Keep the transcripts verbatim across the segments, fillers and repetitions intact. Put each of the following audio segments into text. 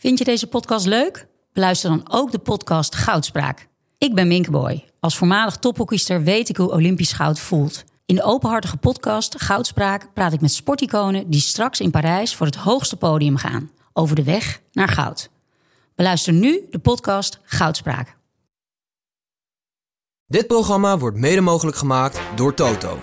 Vind je deze podcast leuk? Beluister dan ook de podcast Goudspraak. Ik ben Minke Boy. Als voormalig tophockeyster weet ik hoe Olympisch goud voelt. In de openhartige podcast Goudspraak praat ik met sporticonen die straks in Parijs voor het hoogste podium gaan. Over de weg naar goud. Beluister nu de podcast Goudspraak. Dit programma wordt mede mogelijk gemaakt door Toto.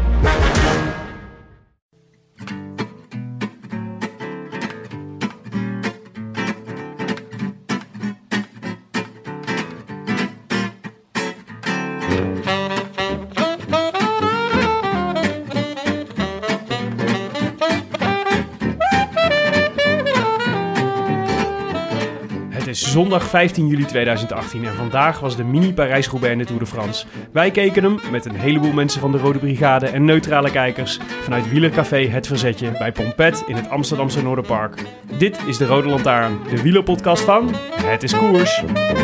Het is zondag vijftien juli tweeduizend achttien en vandaag was de mini Parijs-Roubaix in de Tour de France. Wij keken hem met een heleboel mensen van de Rode Brigade en neutrale kijkers vanuit wielercafé Het Verzetje bij Pompet in het Amsterdamse Noorderpark. Dit is de Rode Lantaarn, de wielerpodcast van Het is Koers.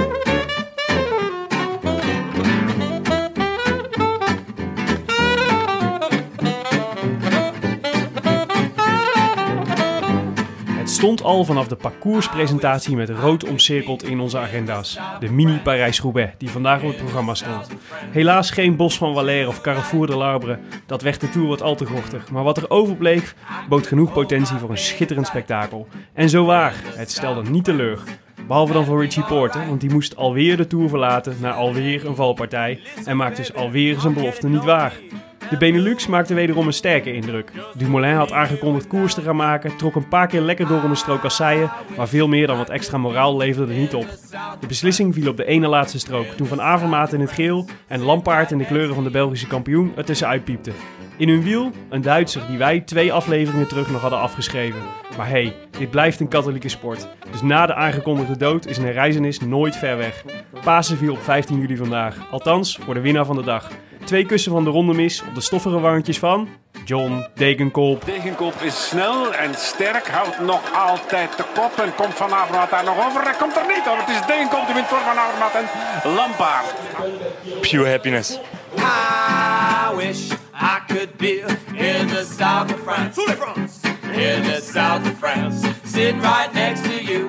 Stond al vanaf de parcourspresentatie met rood omcirkeld in onze agenda's. De mini Parijs-Roubaix, die vandaag op het programma stond. Helaas geen Bos van Valère of Carrefour de Larbre, dat werd de Tour wat al te gochtig. Maar wat er overbleef, bood genoeg potentie voor een schitterend spektakel. En zo waar, het stelde niet teleur. Behalve dan voor Richie Porte, want die moest alweer de Tour verlaten na alweer een valpartij en maakte dus alweer zijn belofte niet waar. De Benelux maakte wederom een sterke indruk. Dumoulin had aangekondigd koers te gaan maken, trok een paar keer lekker door om een strook kasseien, maar veel meer dan wat extra moraal leverde er niet op. De beslissing viel op de ene laatste strook, toen Van Avermaat in het geel en Lampaert in de kleuren van de Belgische kampioen er tussenuit piepte. In hun wiel een Duitser die wij twee afleveringen terug nog hadden afgeschreven. Maar hey, dit blijft een katholieke sport. Dus na de aangekondigde dood is een herrijzenis nooit ver weg. Pasen viel op vijftien juli vandaag. Althans, voor de winnaar van de dag. Twee kussen van de ronde mis op de stoffige warrantjes van John Degenkolb. Degenkolb is snel en sterk, houdt nog altijd de kop en komt Van Avermaat daar nog over. Hij komt er niet over. Het is Degenkolb die wint voor Van Avermaat en Lampaert. Pure happiness. I wish I could be in the south of France. In the south of France, sitting right next to you.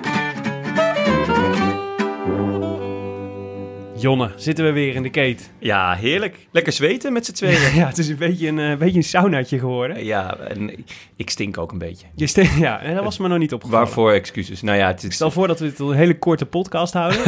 Jonne, zitten we weer in de keet. Ja, heerlijk. Lekker zweten met z'n tweeën. Ja, het is een beetje een, uh, beetje een saunaatje geworden. Ja, en ik stink ook een beetje. Je stink, ja, en dat was me nog niet opgevallen. Waarvoor excuses? Nou ja, het is... Stel voor dat we het een hele korte podcast houden.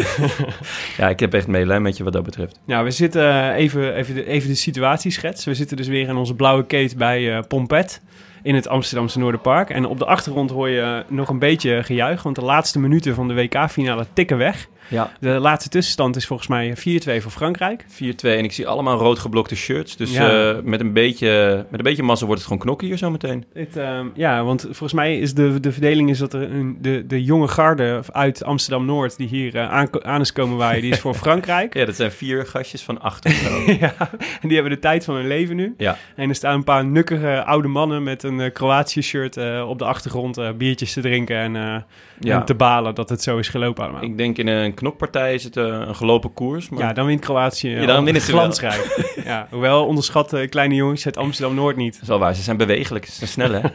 Ja, ik heb echt medelijden met je wat dat betreft. Nou, we zitten even, even, de, even de situatieschets. We zitten dus weer in onze blauwe keet bij uh, Pompet in het Amsterdamse Noorderpark. En op de achtergrond hoor je nog een beetje gejuich, want de laatste minuten van de W K-finale tikken weg. Ja. De laatste tussenstand is volgens mij vier twee voor Frankrijk. vier twee en ik zie allemaal rood geblokte shirts. Dus ja. uh, met, een beetje, met een beetje massa wordt het gewoon knokken hier zometeen. Het, uh, ja, want volgens mij is de, de verdeling is dat er een, de, de jonge garde uit Amsterdam-Noord die hier uh, aan, aan is komen waaien, die is voor Frankrijk. Ja, dat zijn vier gastjes van acht. Ja, en die hebben de tijd van hun leven nu. Ja. En er staan een paar nukkige oude mannen met een uh, Kroatië-shirt uh, op de achtergrond uh, biertjes te drinken en, uh, ja. en te balen dat het zo is gelopen allemaal. Ik denk in een knokpartij is het uh, een gelopen koers. Maar... Ja, dan wint Kroatië uh, ja, dan winnen ze glansrijk. Ja, hoewel onderschat uh, kleine jongens uit Amsterdam-Noord niet. Dat is wel waar, ze zijn bewegelijk, ze zijn snel hè.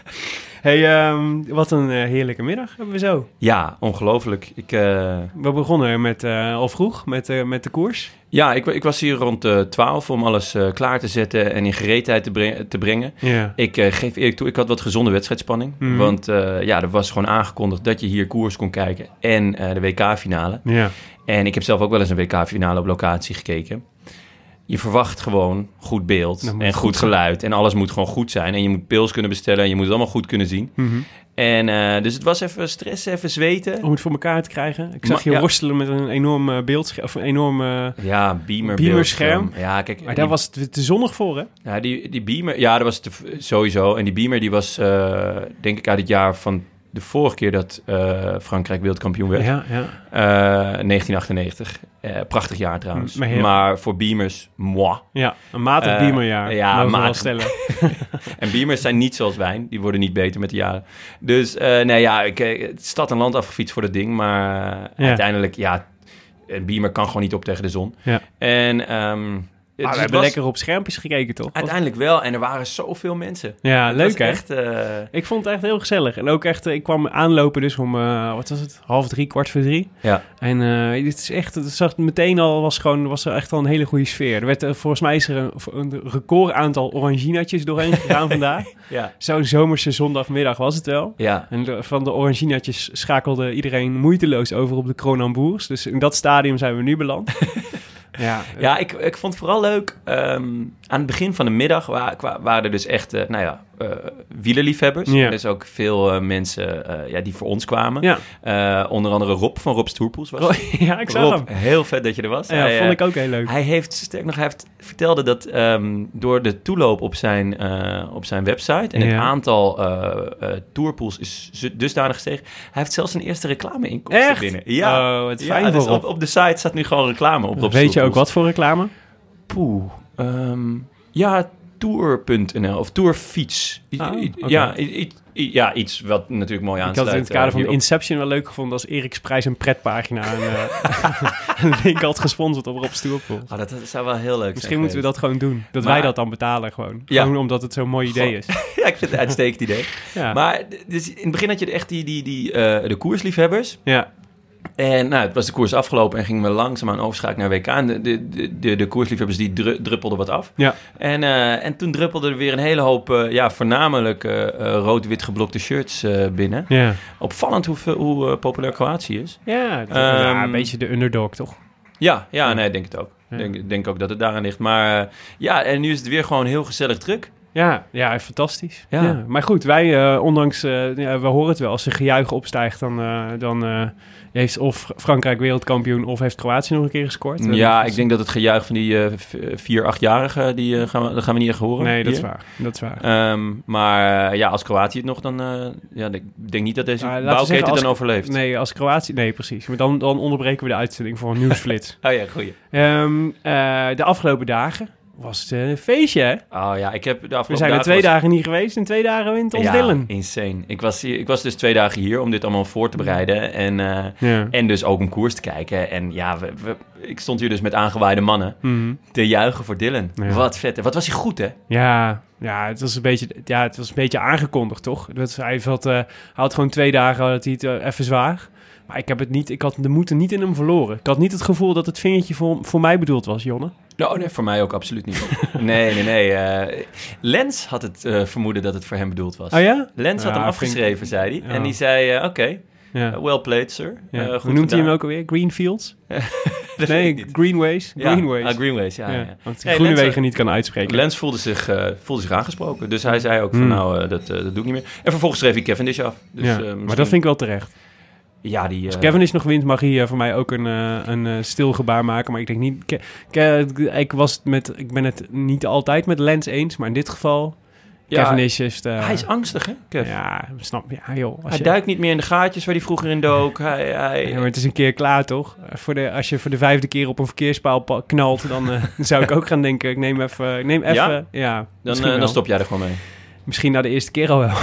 Hey, um, wat een uh, heerlijke middag hebben we zo. Ja, ongelooflijk. Ik, uh... We begonnen met, uh, al vroeg met, uh, met de koers. Ja, ik, ik was hier rond uh, twaalf om alles uh, klaar te zetten en in gereedheid te, bre- te brengen. Yeah. Ik uh, geef eerlijk toe, ik had wat gezonde wedstrijdspanning. Mm. Want uh, ja, er was gewoon aangekondigd dat je hier koers kon kijken en uh, de W K-finale. Yeah. En ik heb zelf ook wel eens een W K-finale op locatie gekeken. Je verwacht gewoon goed beeld en goed, goed geluid. Zijn. En alles moet gewoon goed zijn. En je moet pils kunnen bestellen en je moet het allemaal goed kunnen zien. Mm-hmm. En uh, dus het was even stress, even zweten. Om het voor elkaar te krijgen. Ik zag Ma- je ja. worstelen met een enorm uh, beeldscherm. Of een enorm uh, ja, beamer beamerscherm. Ja, kijk, maar die, daar was het te zonnig voor, hè? Ja, die, die beamer, ja, dat was te, sowieso. En die beamer die was, uh, denk ik, uit het jaar van de vorige keer dat uh, Frankrijk wereldkampioen werd. Ja, ja. Uh, negentien achtennegentig. Uh, prachtig jaar trouwens. Maar, heel... maar voor beamers, moi. Ja, een matig uh, beamerjaar. Ja, matig. Stellen. En beamers zijn niet zoals wijn. Die worden niet beter met de jaren. Dus uh, nee, ja, ik heb stad en land afgefietst voor dat ding. Maar uh, ja. uiteindelijk, ja, een beamer kan gewoon niet op tegen de zon. Ja. En um, we dus hebben was... lekker op schermpjes gekeken, toch? Uiteindelijk wel. En er waren zoveel mensen. Ja, het leuk hè? Echt, uh... Ik vond het echt heel gezellig. En ook echt, ik kwam aanlopen dus om, uh, wat was het? Half drie, kwart voor drie. Ja. En uh, het is echt, het zag meteen al, was gewoon, was er echt al een hele goede sfeer. Er werd, uh, volgens mij is er een, een record aantal oranginaatjes doorheen gegaan vandaag. Ja. Zo'n zomerse zondagmiddag was het wel. Ja. En de, van de oranginaatjes schakelde iedereen moeiteloos over op de Kronenboers. Dus in dat stadium zijn we nu beland. Ja, ja ik, ik vond het vooral leuk. Um, aan het begin van de middag waren, waren er dus echt, uh, nou ja, uh, wielerliefhebbers. Ja. Dus ook veel uh, mensen uh, ja, die voor ons kwamen. Ja. Uh, onder andere Rob van Rob's Tourpools was. Oh, ja, ik zag Rob, hem. Heel vet dat je er was. Ja, hij, vond uh, ik ook heel leuk. Hij heeft, sterk nog, hij heeft vertelde dat um, door de toeloop op zijn, uh, op zijn website en ja. het aantal uh, uh, Tourpools is dusdanig gestegen. Hij heeft zelfs zijn eerste reclame-inkomsten Echt? binnen. Ja, oh, het fijn ja, voor dus op, op de site staat nu gewoon reclame op Rob's Weet je ook Tourpools. wat voor reclame? Poeh, um, ja, tour punt n l of tourfiets. I, Oh, I, okay. ja, I, I, ja, iets wat natuurlijk mooi Ik aansluit. had in het kader uh, van hierop. Inception wel leuk gevonden als Eriks Prijs een pretpagina een, uh, een link had gesponsord op Rob's Tourpools. Oh, dat, dat zou wel heel leuk Misschien zijn moeten we dat gewoon doen. Dat Maar- wij dat dan betalen gewoon. Ja. Gewoon omdat het zo'n mooi idee is. Ja, ik vind het een uitstekend idee. Ja. Maar dus in het begin had je echt die, die, die, uh, de koersliefhebbers. Ja. En nou, het was de koers afgelopen en gingen we langzaamaan overschakelen naar W K. En de, de, de, de koersliefhebbers die dru- druppelden wat af. Ja. En, uh, en toen druppelde er weer een hele hoop, uh, ja, voornamelijk uh, uh, rood-wit geblokte shirts uh, binnen. Ja. Opvallend hoe, hoe uh, populair Kroatië is. Ja, het- Um, ja, een beetje de underdog, toch? Ja, ja, Ja. nee, ik denk het ook. Ja. Ik denk, denk ook dat het daaraan ligt. Maar uh, ja, en nu is het weer gewoon heel gezellig druk. Ja, ja, fantastisch. Ja. Ja. Maar goed, wij, uh, ondanks, uh, ja, we horen het wel, als er gejuich opstijgt, dan, uh, dan uh, heeft of Frankrijk wereldkampioen of heeft Kroatië nog een keer gescoord. Uh, Ja, dus- ik denk dat het gejuich van die uh, vier, achtjarigen, die uh, gaan, we, dat gaan we niet echt horen. Nee, dat is hier. waar. Dat is waar. Um, maar uh, ja, als Kroatië het nog, dan uh, ja, ik denk niet dat deze Nou, laten we bouwketen zeggen, als- dan overleeft. Nee, als Kroatië... Nee, precies. Maar dan, dan onderbreken we de uitzending voor een nieuwsflits. Oh ja, goeie. um, uh, de afgelopen dagen was het uh, een feestje, hè? Oh ja, ik heb de afgelopen We zijn er dagen twee was- dagen niet geweest en twee dagen wint ons ja, Dylan. insane. Ik was, hier, ik was dus twee dagen hier om dit allemaal voor te bereiden. En, uh, Ja. en dus ook een koers te kijken. En ja, we, we, ik stond hier dus met aangewaaide mannen Mhm. te juichen voor Dylan. Ja. Wat vet. Wat was hij goed, hè? Ja, ja, het was een beetje, ja, het was een beetje aangekondigd, toch? Dat, hij, had, uh, hij had gewoon twee dagen had hij het uh, even zwaar. Maar ik heb het niet, ik had de moed er niet in hem verloren. Ik had niet het gevoel dat het vingertje voor, voor mij bedoeld was, Jonne. Nou, nee, voor mij ook absoluut niet. nee, nee, nee. Uh, Lens had het uh, vermoeden dat het voor hem bedoeld was. Oh ja? Lens had Ja, hem afgeschreven, vind- zei hij. Ja. En die zei, uh, oké, okay, Ja. uh, well played, sir. Ja. Uh, Hoe goed noemt hij hem gedaan. ook alweer? Greenfields? Dat weet ik Nee, niet. Greenways. Ja, Greenways. ah, Greenways, ja. ja. ja. Want Nee, Groenewegen Lens- niet kan uitspreken. Lens voelde zich, uh, voelde zich aangesproken. Dus hij zei ook van, Hmm. nou, uh, dat, uh, dat doe ik niet meer. En vervolgens schreef hij Cavendish af. Dus, ja. uh, Maar misschien- dat vind ik wel terecht. Ja, die... Als uh, Cavendish nog wint, mag hij uh, voor mij ook een, uh, een uh, stil gebaar maken. Maar ik denk niet... Ke- Ke- ik, was het met, ik ben het niet altijd met Lens eens, maar in dit geval... ja, Cavendish is... de- hij is angstig, hè, Kev? Ja, snap je. Ja, joh. Als Hij je, duikt niet meer in de gaatjes waar hij vroeger in dook. Hij, hij... Ja, maar het is een keer klaar, toch? Voor de, als je voor de vijfde keer op een verkeerspaal pa- knalt, dan uh, zou ik ook gaan denken... Ik neem even... Ik neem even Ja? ja, dan, misschien uh, dan wel. stop jij er gewoon mee. Misschien na de eerste keer al wel,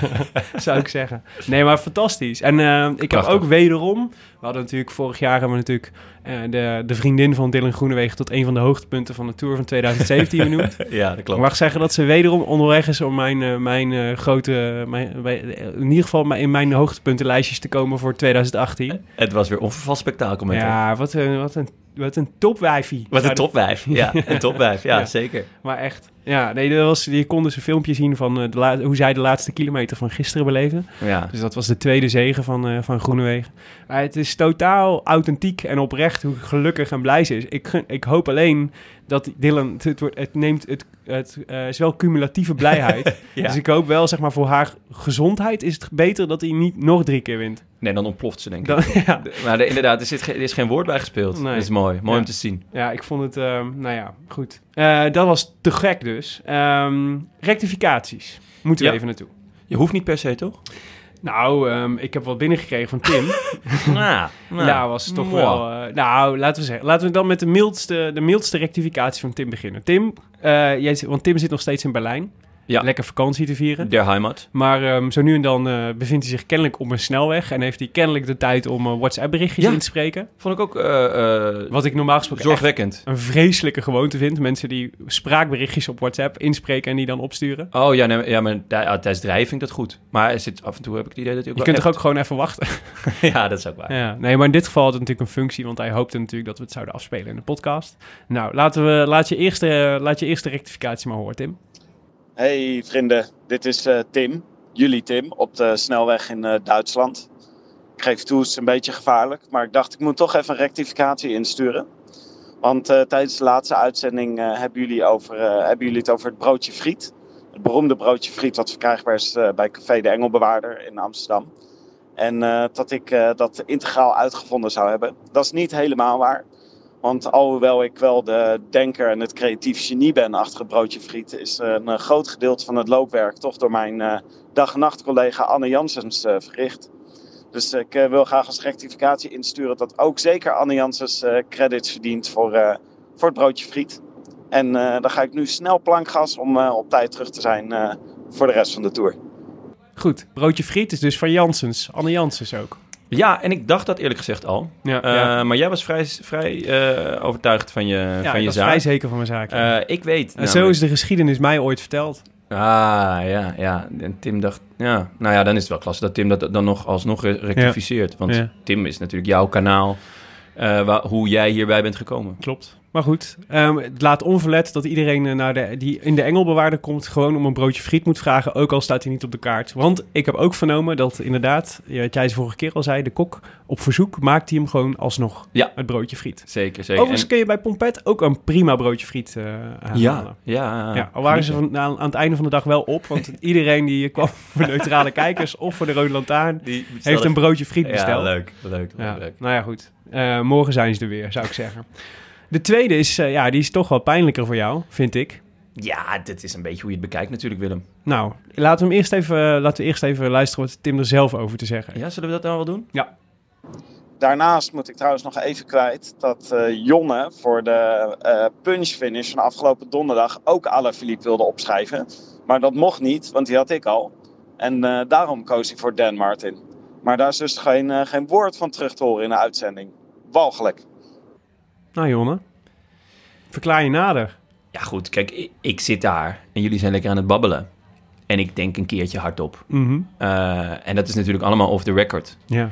zou ik zeggen. Nee, maar fantastisch. En uh, ik Prachtig. heb ook wederom... We hadden natuurlijk vorig jaar hebben we natuurlijk uh, de, de vriendin van Dylan Groenewegen... tot een van de hoogtepunten van de Tour van twintig zeventien benoemd. Ja, dat Ik klopt. mag zeggen dat ze wederom onderweg is om mijn, uh, mijn uh, grote... Mijn, bij- in ieder geval in mijn hoogtepuntenlijstjes te komen voor twintig achttien. Het was weer onvervals spektakel met hem. Ja, wat een, wat een, wat een topwijfie. Wat een Zou dat- topwijf. Ja, een topwijf. Ja, Ja. zeker. Maar echt. Ja, nee, dat was, je kon dus een filmpje zien van uh, de la- hoe zij de laatste kilometer van gisteren beleefde. Ja. Dus dat was de tweede zege van, uh, van Groenewegen. Maar het is totaal authentiek en oprecht hoe gelukkig en blij ze is. Ik, gun- ik hoop alleen dat Dylan... Het, het, wordt- het neemt... Het, het uh, is wel cumulatieve blijheid. Ja. Dus ik hoop wel, zeg maar, voor haar gezondheid is het beter dat hij niet nog drie keer wint. Nee, dan ontploft ze, denk ik. Dan, ja. De- Maar de- inderdaad, er, zit ge- er is geen woord bij gespeeld. Nee. Dat is mooi. Mooi Ja. om te zien. Ja, ik vond het... Uh, nou ja, goed. Uh, dat was te gek dus. Um, rectificaties. Moeten we Ja. even naartoe. Je hoeft niet per se, toch? Nou, um, ik heb wat binnengekregen van Tim. Nou, Nou, was het toch Mwah. wel... uh, nou, laten we zeggen. Laten we dan met de mildste, de mildste rectificatie van Tim beginnen. Tim, uh, jij, zit- want Tim zit nog steeds in Berlijn. Ja. Lekker vakantie te vieren. Der Heimat. Maar um, zo nu en dan uh, bevindt hij zich kennelijk op een snelweg en heeft hij kennelijk de tijd om uh, WhatsApp-berichtjes ja. in te spreken. Vond ik ook uh, uh, Wat ik normaal gesproken zorgwekkend. Een vreselijke gewoonte vind. Mensen die spraakberichtjes op WhatsApp inspreken en die dan opsturen. Oh ja, nee, ja maar tijdens drijven vind ik dat goed. Maar er zit, af en toe heb ik het idee dat hij ook Je kunt echt... toch ook gewoon even wachten? Ja, dat is ook waar. Ja, nee, maar in dit geval had het natuurlijk een functie, want hij hoopte natuurlijk dat we het zouden afspelen in de podcast. Nou, laten we, laat, je eerste, laat je eerste rectificatie maar horen, Tim. Hey vrienden, dit is uh, Tim, jullie Tim, op de snelweg in uh, Duitsland. Ik geef toe, het is een beetje gevaarlijk, maar ik dacht ik moet toch even een rectificatie insturen. Want uh, tijdens de laatste uitzending uh, hebben, jullie over, uh, hebben jullie het over het broodje friet. Het beroemde broodje friet wat verkrijgbaar is uh, bij Café de Engelbewaarder in Amsterdam. En uh, dat ik uh, dat integraal uitgevonden zou hebben. Dat is niet helemaal waar. Want alhoewel ik wel de denker en het creatief genie ben achter het broodje friet, is een uh, groot gedeelte van het loopwerk toch door mijn uh, dag- en nachtcollega Anne Janssens uh, verricht. Dus uh, ik uh, wil graag als rectificatie insturen dat ook zeker Anne Janssens uh, credits verdient voor, uh, voor het broodje friet. En uh, dan ga ik nu snel plankgas om uh, op tijd terug te zijn uh, voor de rest van de tour. Goed, broodje friet is dus van Janssens, Anne Janssens ook. Ja, en ik dacht dat eerlijk gezegd al. Ja, uh, ja. Maar jij was vrij, vrij uh, overtuigd van je, ja, van je ik zaak. Ja, vrij zeker van mijn zaak. Ja. Uh, ik weet. En zo is de geschiedenis mij ooit verteld. Ah, ja, ja. En Tim dacht... Ja, nou ja, dan is het wel klasse dat Tim dat dan nog alsnog rectificeert. Ja. Want ja. Tim is natuurlijk jouw kanaal, uh, waar, hoe jij hierbij bent gekomen. Klopt. Maar goed, um, het laat onverlet dat iedereen naar de, die in de Engelbewaarder komt gewoon om een broodje friet moet vragen, ook al staat hij niet op de kaart. Want ik heb ook vernomen dat inderdaad, wat jij de vorige keer al zei, de kok op verzoek maakt hij hem gewoon alsnog, ja. het broodje friet. Zeker, zeker. Overigens en... kun je bij Pompet ook een prima broodje friet uh, halen. Ja, ja. ja. Al waren ze van, aan, aan het einde van de dag wel op, want iedereen die kwam voor neutrale kijkers of voor de Rode Lantaarn, die heeft een broodje friet besteld. Ja, leuk, leuk, leuk. Ja. leuk. Nou ja, goed. Uh, morgen zijn ze er weer, zou ik zeggen. De tweede is, uh, ja, die is toch wel pijnlijker voor jou, vind ik. Ja, dit is een beetje hoe je het bekijkt natuurlijk, Willem. Nou, laten we, hem eerst even, uh, laten we eerst even luisteren wat Tim er zelf over te zeggen. Ja, zullen we dat dan wel doen? Ja. Daarnaast moet ik trouwens nog even kwijt dat uh, Jonne voor de uh, punchfinish van afgelopen donderdag ook Alaphilippe wilde opschrijven. Maar dat mocht niet, want die had ik al. En uh, daarom koos hij voor Dan Martin. Maar daar is dus geen, uh, geen woord van terug te horen in de uitzending. Walgelijk. Nou, Jonne, verklaar je nader. Ja goed, kijk, ik, ik zit daar en jullie zijn lekker aan het babbelen. En ik denk een keertje hardop. Mm-hmm. Uh, en dat is natuurlijk allemaal off the record. Ja.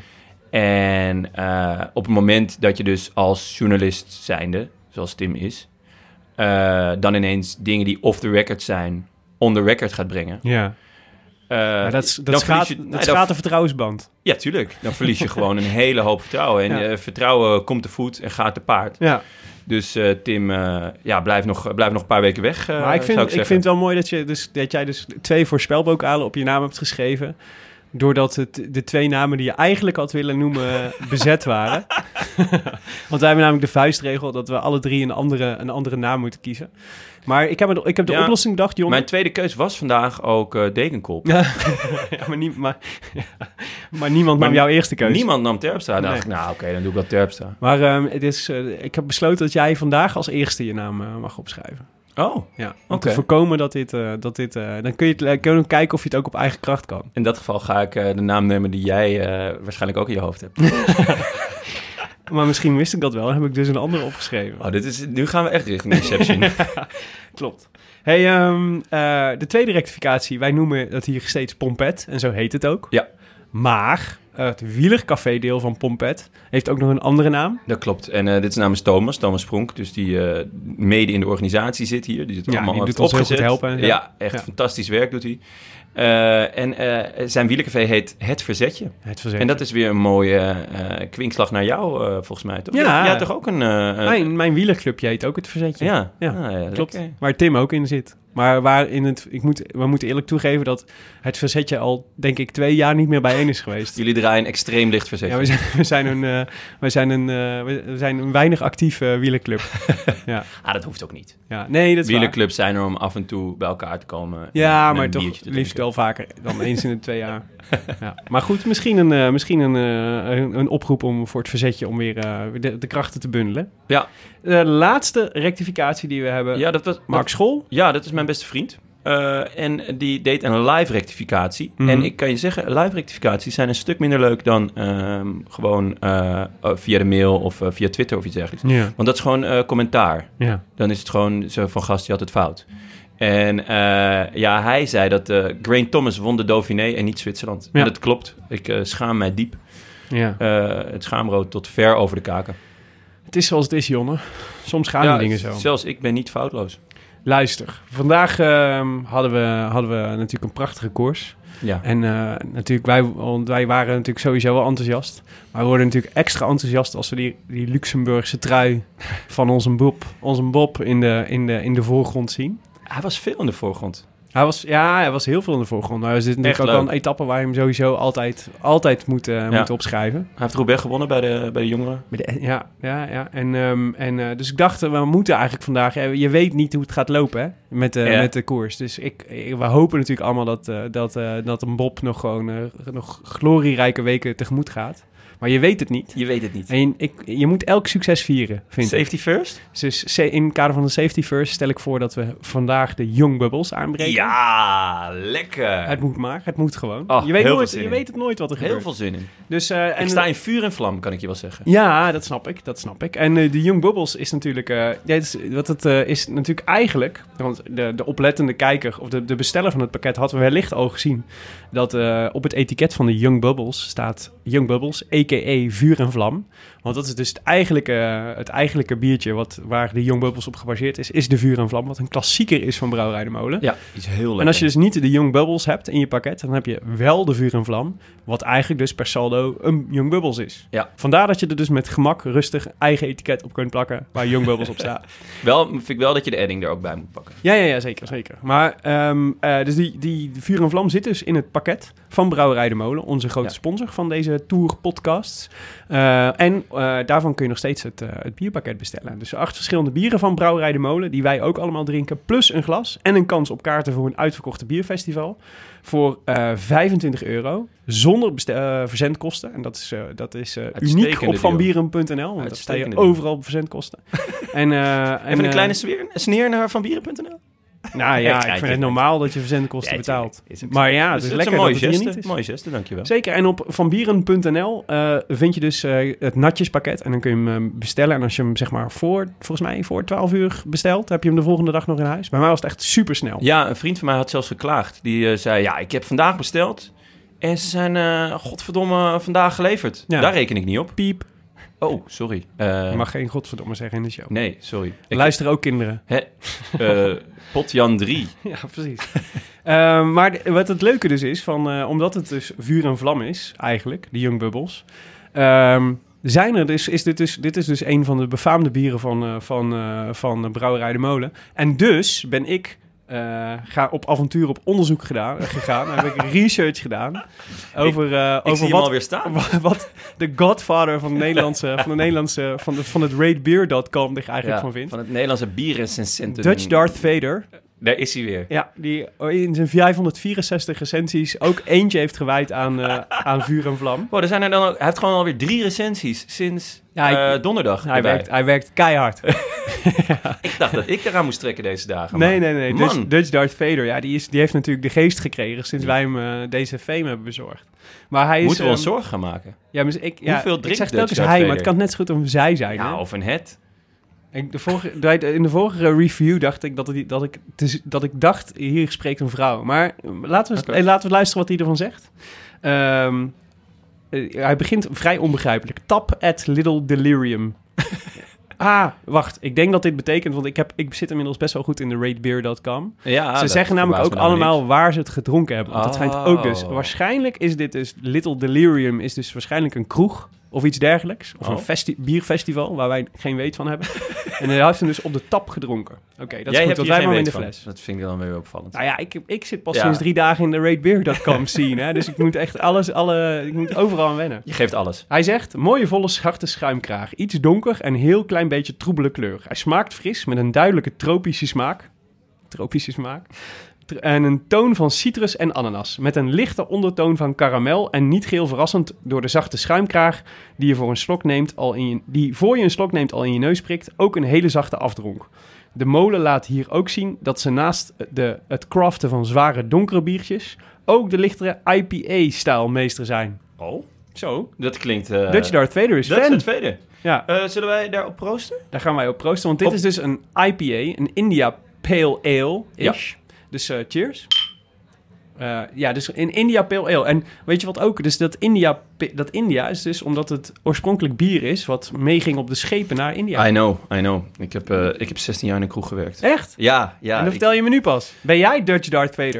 En uh, op het moment dat je dus als journalist zijnde, zoals Tim is, uh, dan ineens dingen die off the record zijn, on the record gaat brengen. Ja. Uh, ja, dat is, dat schaadt je, dat nee, de vertrouwensband. Ja, tuurlijk. Dan verlies je gewoon een hele hoop vertrouwen. En ja. uh, vertrouwen komt te voet en gaat te paard. Ja. Dus uh, Tim, uh, ja, blijf nog, blijf nog een paar weken weg, uh, maar ik vind, zou ik ik vind het wel mooi dat, je dus, dat jij dus twee voorspelbokalen op je naam hebt geschreven. Doordat het, de twee namen die je eigenlijk had willen noemen bezet waren. Want wij hebben namelijk de vuistregel dat we alle drie een andere, een andere naam moeten kiezen. Maar ik heb, ik heb de ja, oplossing bedacht, Jonne. Mijn tweede keus was vandaag ook uh, Degenkolb. Ja, ja, maar, nie, maar, ja, maar niemand maar nam jouw eerste keus. Niemand nam Terpstra. Dan nee. dacht ik, nou oké, okay, dan doe ik wel Terpstra. Maar um, het is, uh, ik heb besloten dat jij vandaag als eerste je naam uh, mag opschrijven. Oh, ja. Om okay. te voorkomen dat dit... Uh, dat dit uh, dan kun je, het, kun je kijken of je het ook op eigen kracht kan. In dat geval ga ik uh, de naam nemen die jij uh, waarschijnlijk ook in je hoofd hebt. Maar misschien wist ik dat wel. Dan heb ik dus een andere opgeschreven. Oh, dit is, nu gaan we echt richting Inception. Ja, klopt. Hey, um, uh, de tweede rectificatie. Wij noemen dat hier steeds Pompet. En zo heet het ook. Ja. Maar uh, het wielercafé-deel van Pompet heeft ook nog een andere naam. Dat klopt. En uh, dit is namens Thomas, Thomas Pronk. Dus die uh, mede in de organisatie zit hier. Die zit ja, allemaal die doet ons heel goed helpen. En ja, echt ja. fantastisch werk doet hij. Uh, en uh, zijn wielercafé heet Het Verzetje. Het Verzetje. En dat is weer een mooie uh, kwinkslag naar jou, uh, volgens mij. Toch? Ja. Ja, ja, toch ook een... Uh, mijn, mijn wielerclubje heet ook Het Verzetje. Ja, ja. Ah, ja klopt. Lekker. Waar Tim ook in zit. Maar waar in het, ik moet, we moeten eerlijk toegeven dat Het Verzetje al, denk ik, twee jaar niet meer bijeen is geweest. Jullie draaien een extreem licht verzetje. Ja, we zijn, we zijn, een, uh, we zijn, een, uh, we zijn een weinig actieve uh, wielerclub. Ja. Ah, dat hoeft ook niet. Ja, nee, dat is wielerclubs zijn er om af en toe bij elkaar te komen. Ja, maar toch liefst wel vaker dan eens in de twee jaar. Ja. Maar goed, misschien een, uh, misschien een, uh, een, een oproep om voor Het Verzetje om weer uh, de, de krachten te bundelen. Ja. De laatste rectificatie die we hebben. Ja, dat was Mark dat, School. Ja, dat is mijn beste vriend. Uh, en die deed een live rectificatie. Mm-hmm. En ik kan je zeggen, live rectificaties zijn een stuk minder leuk dan uh, gewoon uh, via de mail of uh, via Twitter of iets dergelijks. Ja. Want dat is gewoon uh, commentaar. Ja. Dan is het gewoon zo van gast, je had het fout. En uh, ja, hij zei dat uh, Geraint Thomas won de Dauphiné en niet Zwitserland. Ja. En dat klopt. Ik uh, schaam mij diep. Ja. Uh, het schaamrood tot ver over de kaken. Het is zoals het is, Jonne. Soms gaan ja, die dingen zo. Zelfs ik ben niet foutloos. Luister, vandaag uh, hadden, we, hadden we natuurlijk een prachtige koers. Ja. En uh, natuurlijk, wij, wij waren natuurlijk sowieso wel enthousiast. Maar we worden natuurlijk extra enthousiast als we die, die Luxemburgse trui van onze Bob, onze Bob in, de, in, de, in de voorgrond zien. Hij was veel in de voorgrond. Hij was, ja, hij was heel veel in de voorgrond. Maar er zit natuurlijk ook wel een etappe waar je hem sowieso altijd, altijd moet, uh, ja. moet opschrijven. Hij heeft Roubaix gewonnen bij de, bij de jongeren. Bij de, ja, ja, ja. En, um, en, uh, dus ik dacht, we moeten eigenlijk vandaag... Ja, je weet niet hoe het gaat lopen, hè, met, uh, ja. met de koers. Dus ik, ik, we hopen natuurlijk allemaal dat, uh, dat, uh, dat een Bob nog gewoon uh, nog glorierijke weken tegemoet gaat. Maar je weet het niet. Je weet het niet. En je, ik, je moet elk succes vieren, vind ik. Safety first? Dus in het kader van de safety first stel ik voor dat we vandaag de Young Bubbles aanbreken. Ja, lekker. Het moet maar, het moet gewoon. Oh, je, weet nooit, je weet het nooit wat er heel gebeurt. Heel veel zin in. Dus, uh, en ik sta in vuur en vlam, kan ik je wel zeggen. Ja, dat snap ik, dat snap ik. En uh, de Young Bubbles is natuurlijk... Uh, ja, is, wat het uh, is natuurlijk eigenlijk... Want de, de oplettende kijker of de, de besteller van het pakket had wellicht al gezien... dat uh, op het etiket van de Young Bubbles staat Young Bubbles, a k a vuur en vlam. Want dat is dus het eigenlijke, het eigenlijke biertje wat, waar de Young Bubbles op gebaseerd is, is de vuur en vlam. Wat een klassieker is van Brouwerij de Molen. Ja, iets heel lekker. En als je dus niet de Young Bubbles hebt in je pakket, dan heb je wel de vuur en vlam. Wat eigenlijk dus per saldo een Young Bubbles is. Ja. Vandaar dat je er dus met gemak rustig eigen etiket op kunt plakken waar Young Bubbles op staat. Wel, vind ik wel dat je de edding er ook bij moet pakken. Ja, ja, ja, zeker, zeker. Maar um, uh, dus die, die vuur en vlam zit dus in het pakket van Brouwerij de Molen, onze grote ja. sponsor van deze Tour podcasts. Uh, en uh, daarvan kun je nog steeds het, uh, het bierpakket bestellen. Dus acht verschillende bieren van Brouwerij de Molen, die wij ook allemaal drinken, plus een glas en een kans op kaarten voor een uitverkochte bierfestival. Voor uh, vijfentwintig euro, zonder bestel, uh, verzendkosten. En dat is, uh, dat is uh, uniek op vanbieren punt n l, want daar sta je overal op verzendkosten. en, uh, Even en, een uh, kleine sneer, sneer naar vanbieren punt n l. Nou ja, ik vind het normaal dat je verzendkosten ja, betaalt. Maar ja, het is lekker dat het hier niet is. Mooie geste, dankjewel. Zeker, en op vanbieren punt n l uh, vind je dus uh, het natjespakket. En dan kun je hem uh, bestellen. En als je hem zeg maar voor, volgens mij voor twaalf uur bestelt, heb je hem de volgende dag nog in huis. Bij mij was het echt super snel. Ja, een vriend van mij had zelfs geklaagd. Die uh, zei, ja, ik heb vandaag besteld. En ze zijn, uh, godverdomme, vandaag geleverd. Ja. Daar reken ik niet op. Piep. Oh, sorry. Uh, je mag geen godverdomme zeggen in de show. Nee, sorry. Luisteren ook kinderen. Hè? Uh, Potjan drie. Ja, precies. uh, maar de, wat het leuke dus is, van, uh, omdat het dus vuur en vlam is, eigenlijk, de Young Bubbles... Um, zijn er dus, is dit, dus, dit is dus een van de befaamde bieren van, uh, van, uh, van Brouwerij de Molen. En dus ben ik... Uh, ga op avontuur op onderzoek gedaan, uh, gegaan. heb ik research gedaan over, uh, ik, ik over wat, wat, staan. wat de godfather van de Nederlandse, van de Nederlandse, van, de, van het rate beer dot com er eigenlijk ja, van vindt. Van het Nederlandse bierrecensenten. Dutch Darth Vader. Daar is hij weer. Ja, die in zijn vijfhonderdvierenzestig recensies ook eentje heeft gewijd aan, uh, aan vuur en vlam. Wow, er zijn er dan ook, hij heeft gewoon alweer drie recensies sinds ja, ik, uh, donderdag. Hij werkt, hij werkt keihard. ja. Ik dacht dat ik eraan moest trekken deze dagen. Nee, nee, nee. Dutch, Dutch Darth Vader, ja, die, is, die heeft natuurlijk de geest gekregen sinds ja. wij hem uh, deze fame hebben bezorgd. Maar hij is, Moeten we ons um, zorgen gaan maken? Ja, maar ik, ja, Hoeveel drinkt ik zeg Dutch telkens Darth hij, Vader? maar het kan net zo goed een zij zijn. Ja, hè? of een het. Ik, de vorige, in de vorige review dacht ik dat, het, dat, ik, dat ik dacht, hier spreekt een vrouw. Maar laten we, okay. laten we luisteren wat hij ervan zegt. Um, uh, hij begint vrij onbegrijpelijk. Tap at little delirium. Ah, wacht. Ik denk dat dit betekent, want ik, heb, ik zit inmiddels best wel goed in de rate beer dot com. Ja, ze zeggen namelijk ook allemaal niet. waar ze het gedronken hebben. Want oh. dat schijnt ook dus. Waarschijnlijk is dit dus, Little Delirium is dus waarschijnlijk een kroeg of iets dergelijks. Of oh. een festi- bierfestival waar wij geen weet van hebben. En hij heeft hem dus op de tap gedronken. Oké, okay, dat is Jij goed, want wij maar in de van. fles. Dat vind ik dan weer opvallend. Nou ja, ik, ik zit pas ja. sinds drie dagen in de rate beer dot com scene. Hè, dus ik moet echt alles, alle, ik moet overal aan wennen. Je geeft alles. Hij zegt, mooie volle zachte schuimkraag. Iets donker en heel klein beetje troebele kleur. Hij smaakt fris met een duidelijke tropische smaak. Tropische smaak. En een toon van citrus en ananas. Met een lichte ondertoon van karamel. En niet geheel verrassend door de zachte schuimkraag die je voor een slok neemt al in je, die voor je een slok neemt al in je neus prikt. Ook een hele zachte afdronk. De molen laat hier ook zien dat ze naast de, het craften van zware donkere biertjes ook de lichtere I P A-stijl meester zijn. Oh, Zo. dat klinkt... Uh, Dutch Darth Vader is dat fan. is het tweede. Ja, Uh, zullen wij daarop proosten? daar gaan wij op proosten. Want dit Op- is dus een I P A, een India Pale Ale-ish. Dus uh, cheers. Uh, ja, dus in India Pale Ale. En weet je wat ook? Dus dat India, dat India is dus omdat het oorspronkelijk bier is wat meeging op de schepen naar India. I know, I know. Ik heb, uh, ik heb zestien jaar in een kroeg gewerkt. Echt? Ja, ja. en dan ik- vertel je me nu pas. Ben jij Dutch Darth Vader?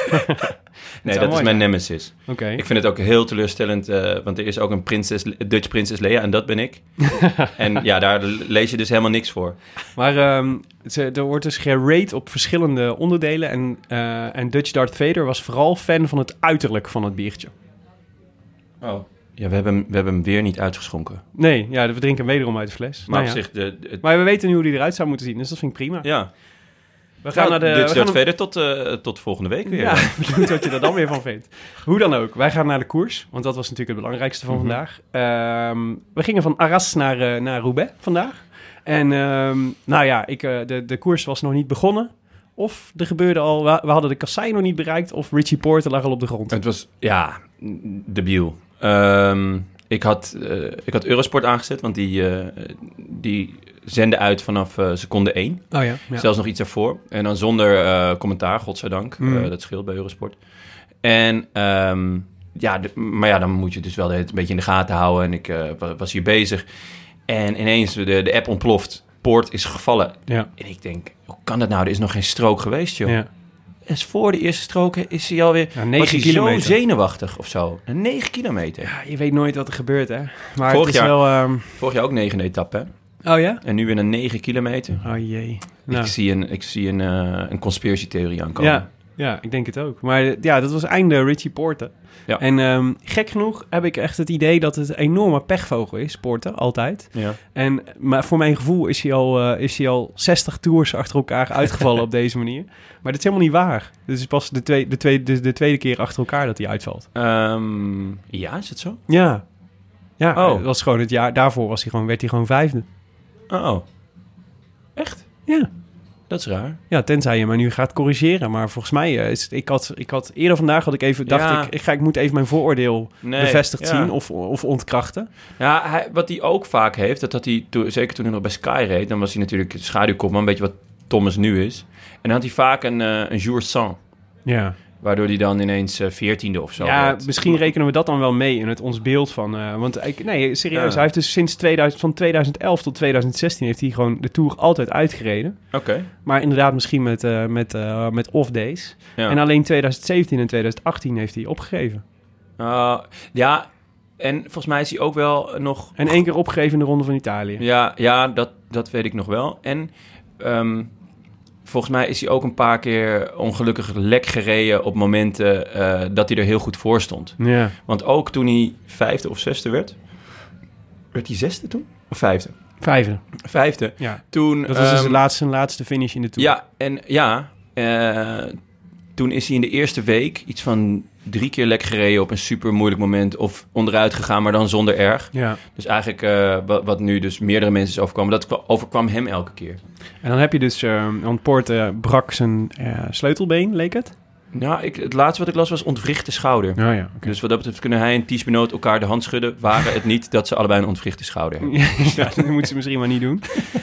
nee, zou dat is mooi mijn zijn. nemesis. Oké. Ik vind het ook heel teleurstellend, uh, want er is ook een prinses, Dutch prinses Leia en dat ben ik. En ja, daar lees je dus helemaal niks voor. Maar um, ze, er wordt dus gerate op verschillende onderdelen. En, uh, en Dutch Darth Vader was vooral fan van het uiterlijk van het biertje. Oh. Ja, we hebben, hem- we hebben hem weer niet uitgeschonken. Nee, ja, we drinken hem wederom uit de fles. Maar Nou op ja. zich, de, de- Maar we weten nu hoe die eruit zou moeten zien, dus dat vind ik prima. ja. We gaan naar de... Dutch we gaan Darth hem- verder tot, uh, tot volgende week weer. Ja, benieuwd wat je er dan weer van vindt. Hoe dan ook, wij gaan naar de koers, want dat was natuurlijk het belangrijkste van Mhm. vandaag. Ehm, we gingen van Arras naar, uh, naar Roubaix vandaag. En ehm, nou ja, ik, uh, de, de koers was nog niet begonnen. Of er gebeurde al, we, we hadden de kassei nog niet bereikt, of Richie Porte lag al op de grond. Het was, ja, debiel. Ehm ik, had, uh, ik had Eurosport aangezet, want die, uh, die zenden uit vanaf uh, seconde één. Oh ja, ja. Zelfs nog iets ervoor. En dan zonder uh, commentaar, godzijdank. Mm. Uh, dat scheelt bij Eurosport. En um, ja, de, maar ja, dan moet je dus wel de, een beetje in de gaten houden. En ik uh, was hier bezig. En ineens de, de app ontploft. Poort is gevallen. Ja. En ik denk, hoe kan dat nou? Er is nog geen strook geweest, joh. Ja. Dus voor de eerste strook is hij alweer... Ja, negen was hij kilometer. zo zenuwachtig of zo. Een negen kilometer. Ja, je weet nooit wat er gebeurt, hè. Maar Vorig het is jaar- wel... ehm, Vorig jaar ook negende etappe, hè? Oh ja? En nu weer een negen kilometer. Oh jee. Nou. Ik zie een, ik zie een, uh, een conspiracy-theorie aankomen. Ja, ja, ik denk het ook. Maar ja, dat was einde Richie Porte. Ja. En um, gek genoeg heb ik echt het idee dat het een enorme pechvogel is, Porte, altijd. Ja. En maar voor mijn gevoel is hij al, uh, is hij al zestig tours achter elkaar uitgevallen op deze manier. Maar dat is helemaal niet waar. Dit is pas de, twee, de, tweede, de, de tweede keer achter elkaar dat hij uitvalt. Um, ja, is het zo? Ja. Ja, Oh. het was gewoon het jaar daarvoor was hij gewoon, werd hij gewoon vijfde. Oh. Echt? Ja. Dat is raar. Ja, tenzij je maar nu gaat corrigeren. Maar volgens mij uh, is het, ik had, ik had eerder vandaag had ik even dacht Ja. ik, ik ga ik moet even mijn vooroordeel Nee, bevestigd ja. zien of, of ontkrachten. Ja, hij, wat hij ook vaak heeft, dat had hij, to, zeker toen hij nog bij Sky reed, dan was hij natuurlijk schaduwkopman, een beetje wat Thomas nu is. En dan had hij vaak een, uh, een jour sans, Ja. waardoor hij dan ineens uh, veertiende of zo Ja, werd. misschien rekenen we dat dan wel mee in het ons beeld van. Uh, want ik, nee, serieus, Ja. hij heeft dus sinds tweeduizend, van tweeduizend elf tot tweeduizend zestien heeft hij gewoon de Tour altijd uitgereden. Oké. Maar inderdaad, misschien met, uh, met, uh, met off days. Ja. En alleen tweeduizend zeventien en tweeduizend achttien heeft hij opgegeven. Uh, ja, en volgens mij is hij ook wel nog... En één keer opgegeven in de Ronde van Italië. Ja, ja dat, dat weet ik nog wel. En um, volgens mij is hij ook een paar keer ongelukkig lek gereden op momenten uh, dat hij er heel goed voor stond. Ja. Want ook toen hij vijfde of zesde werd... Werd hij zesde toen? Of vijfde? Vijfde. Vijfde. Ja. Toen, Dat was dus um, zijn laatste, zijn laatste finish in de Tour. Ja, en ja... Uh, toen is hij in de eerste week iets van drie keer lek gereden op een super moeilijk moment. Of onderuit gegaan, maar dan zonder erg. Ja. Dus eigenlijk uh, wat, wat nu dus meerdere mensen is overkwam, dat overkwam hem elke keer. En dan heb je dus, uh, want Porte uh, brak zijn uh, sleutelbeen, leek het? Nou, ik, het laatste wat ik las was ontwrichte schouder. Oh ja, okay. Dus wat dat betreft kunnen hij en Ties Benoot elkaar de hand schudden. Waren het niet dat ze allebei een ontwrichte schouder hebben. Ja, dat moeten ze misschien maar niet doen.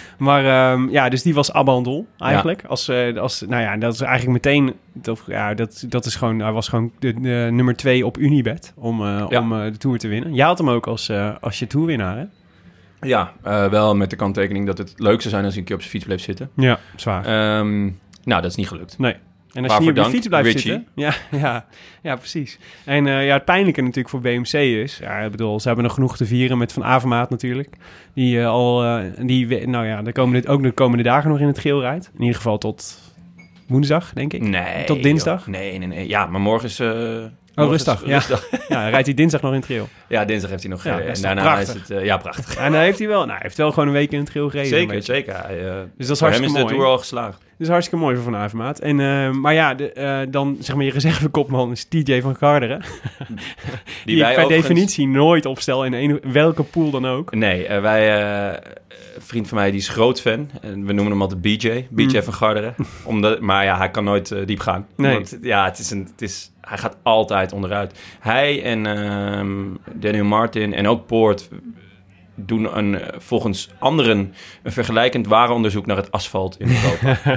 Maar um, ja, dus die was abandon eigenlijk. Ja. Als, uh, als, nou ja, dat is eigenlijk meteen... Dat, ja, dat, dat is gewoon, hij was gewoon de, de nummer twee op Unibet om, uh, ja. om uh, de Tour te winnen. Jij had hem ook als, uh, als je Tourwinnaar, hè? Ja, uh, wel met de kanttekening dat het leuk zou zijn als hij een keer op zijn fiets bleef zitten. Ja, zwaar. Um, nou, dat is niet gelukt. Nee. En als je niet op je fiets blijft Richie. zitten... Ja, ja, ja, precies. En uh, ja, het pijnlijke natuurlijk voor B M C is... Ja, ik bedoel, ze hebben nog genoeg te vieren met Van Avermaat natuurlijk. Die uh, al... Uh, die, nou ja, de komende, ook de komende dagen nog in het geel rijdt. In ieder geval tot woensdag, denk ik. Nee. Tot dinsdag. Joh. Nee, nee, nee. Ja, maar morgen is... Uh, oh, rustig. Ja. rustig. Ja, rijdt hij dinsdag nog in het geel. Ja, dinsdag heeft hij nog gereden. Ja, en daarna prachtig. is het... Uh, ja, prachtig. En dan heeft hij wel... Nou, hij heeft wel gewoon een week in het geel gereden. Zeker, zeker. Hij, uh, dus dat is voor hem hartstikke is de mooi. Tour al geslaagd. Dus hartstikke mooi voor Van Avermaat. En, uh, maar ja, de, uh, dan zeg maar je reservekopman is T J van Garderen. Die, die ik per overigens... definitie nooit opstel in een, welke pool dan ook. Nee, uh, wij... Uh, een vriend van mij die is groot fan. En we noemen hem altijd B J. B J mm. van Garderen. Omdat, maar ja, hij kan nooit uh, diep gaan. Nee. Want, ja, het is een, het is, hij gaat altijd onderuit. Hij en uh, Daniel Martin en ook Poort... doen een, volgens anderen een vergelijkend warenonderzoek naar het asfalt in Europa.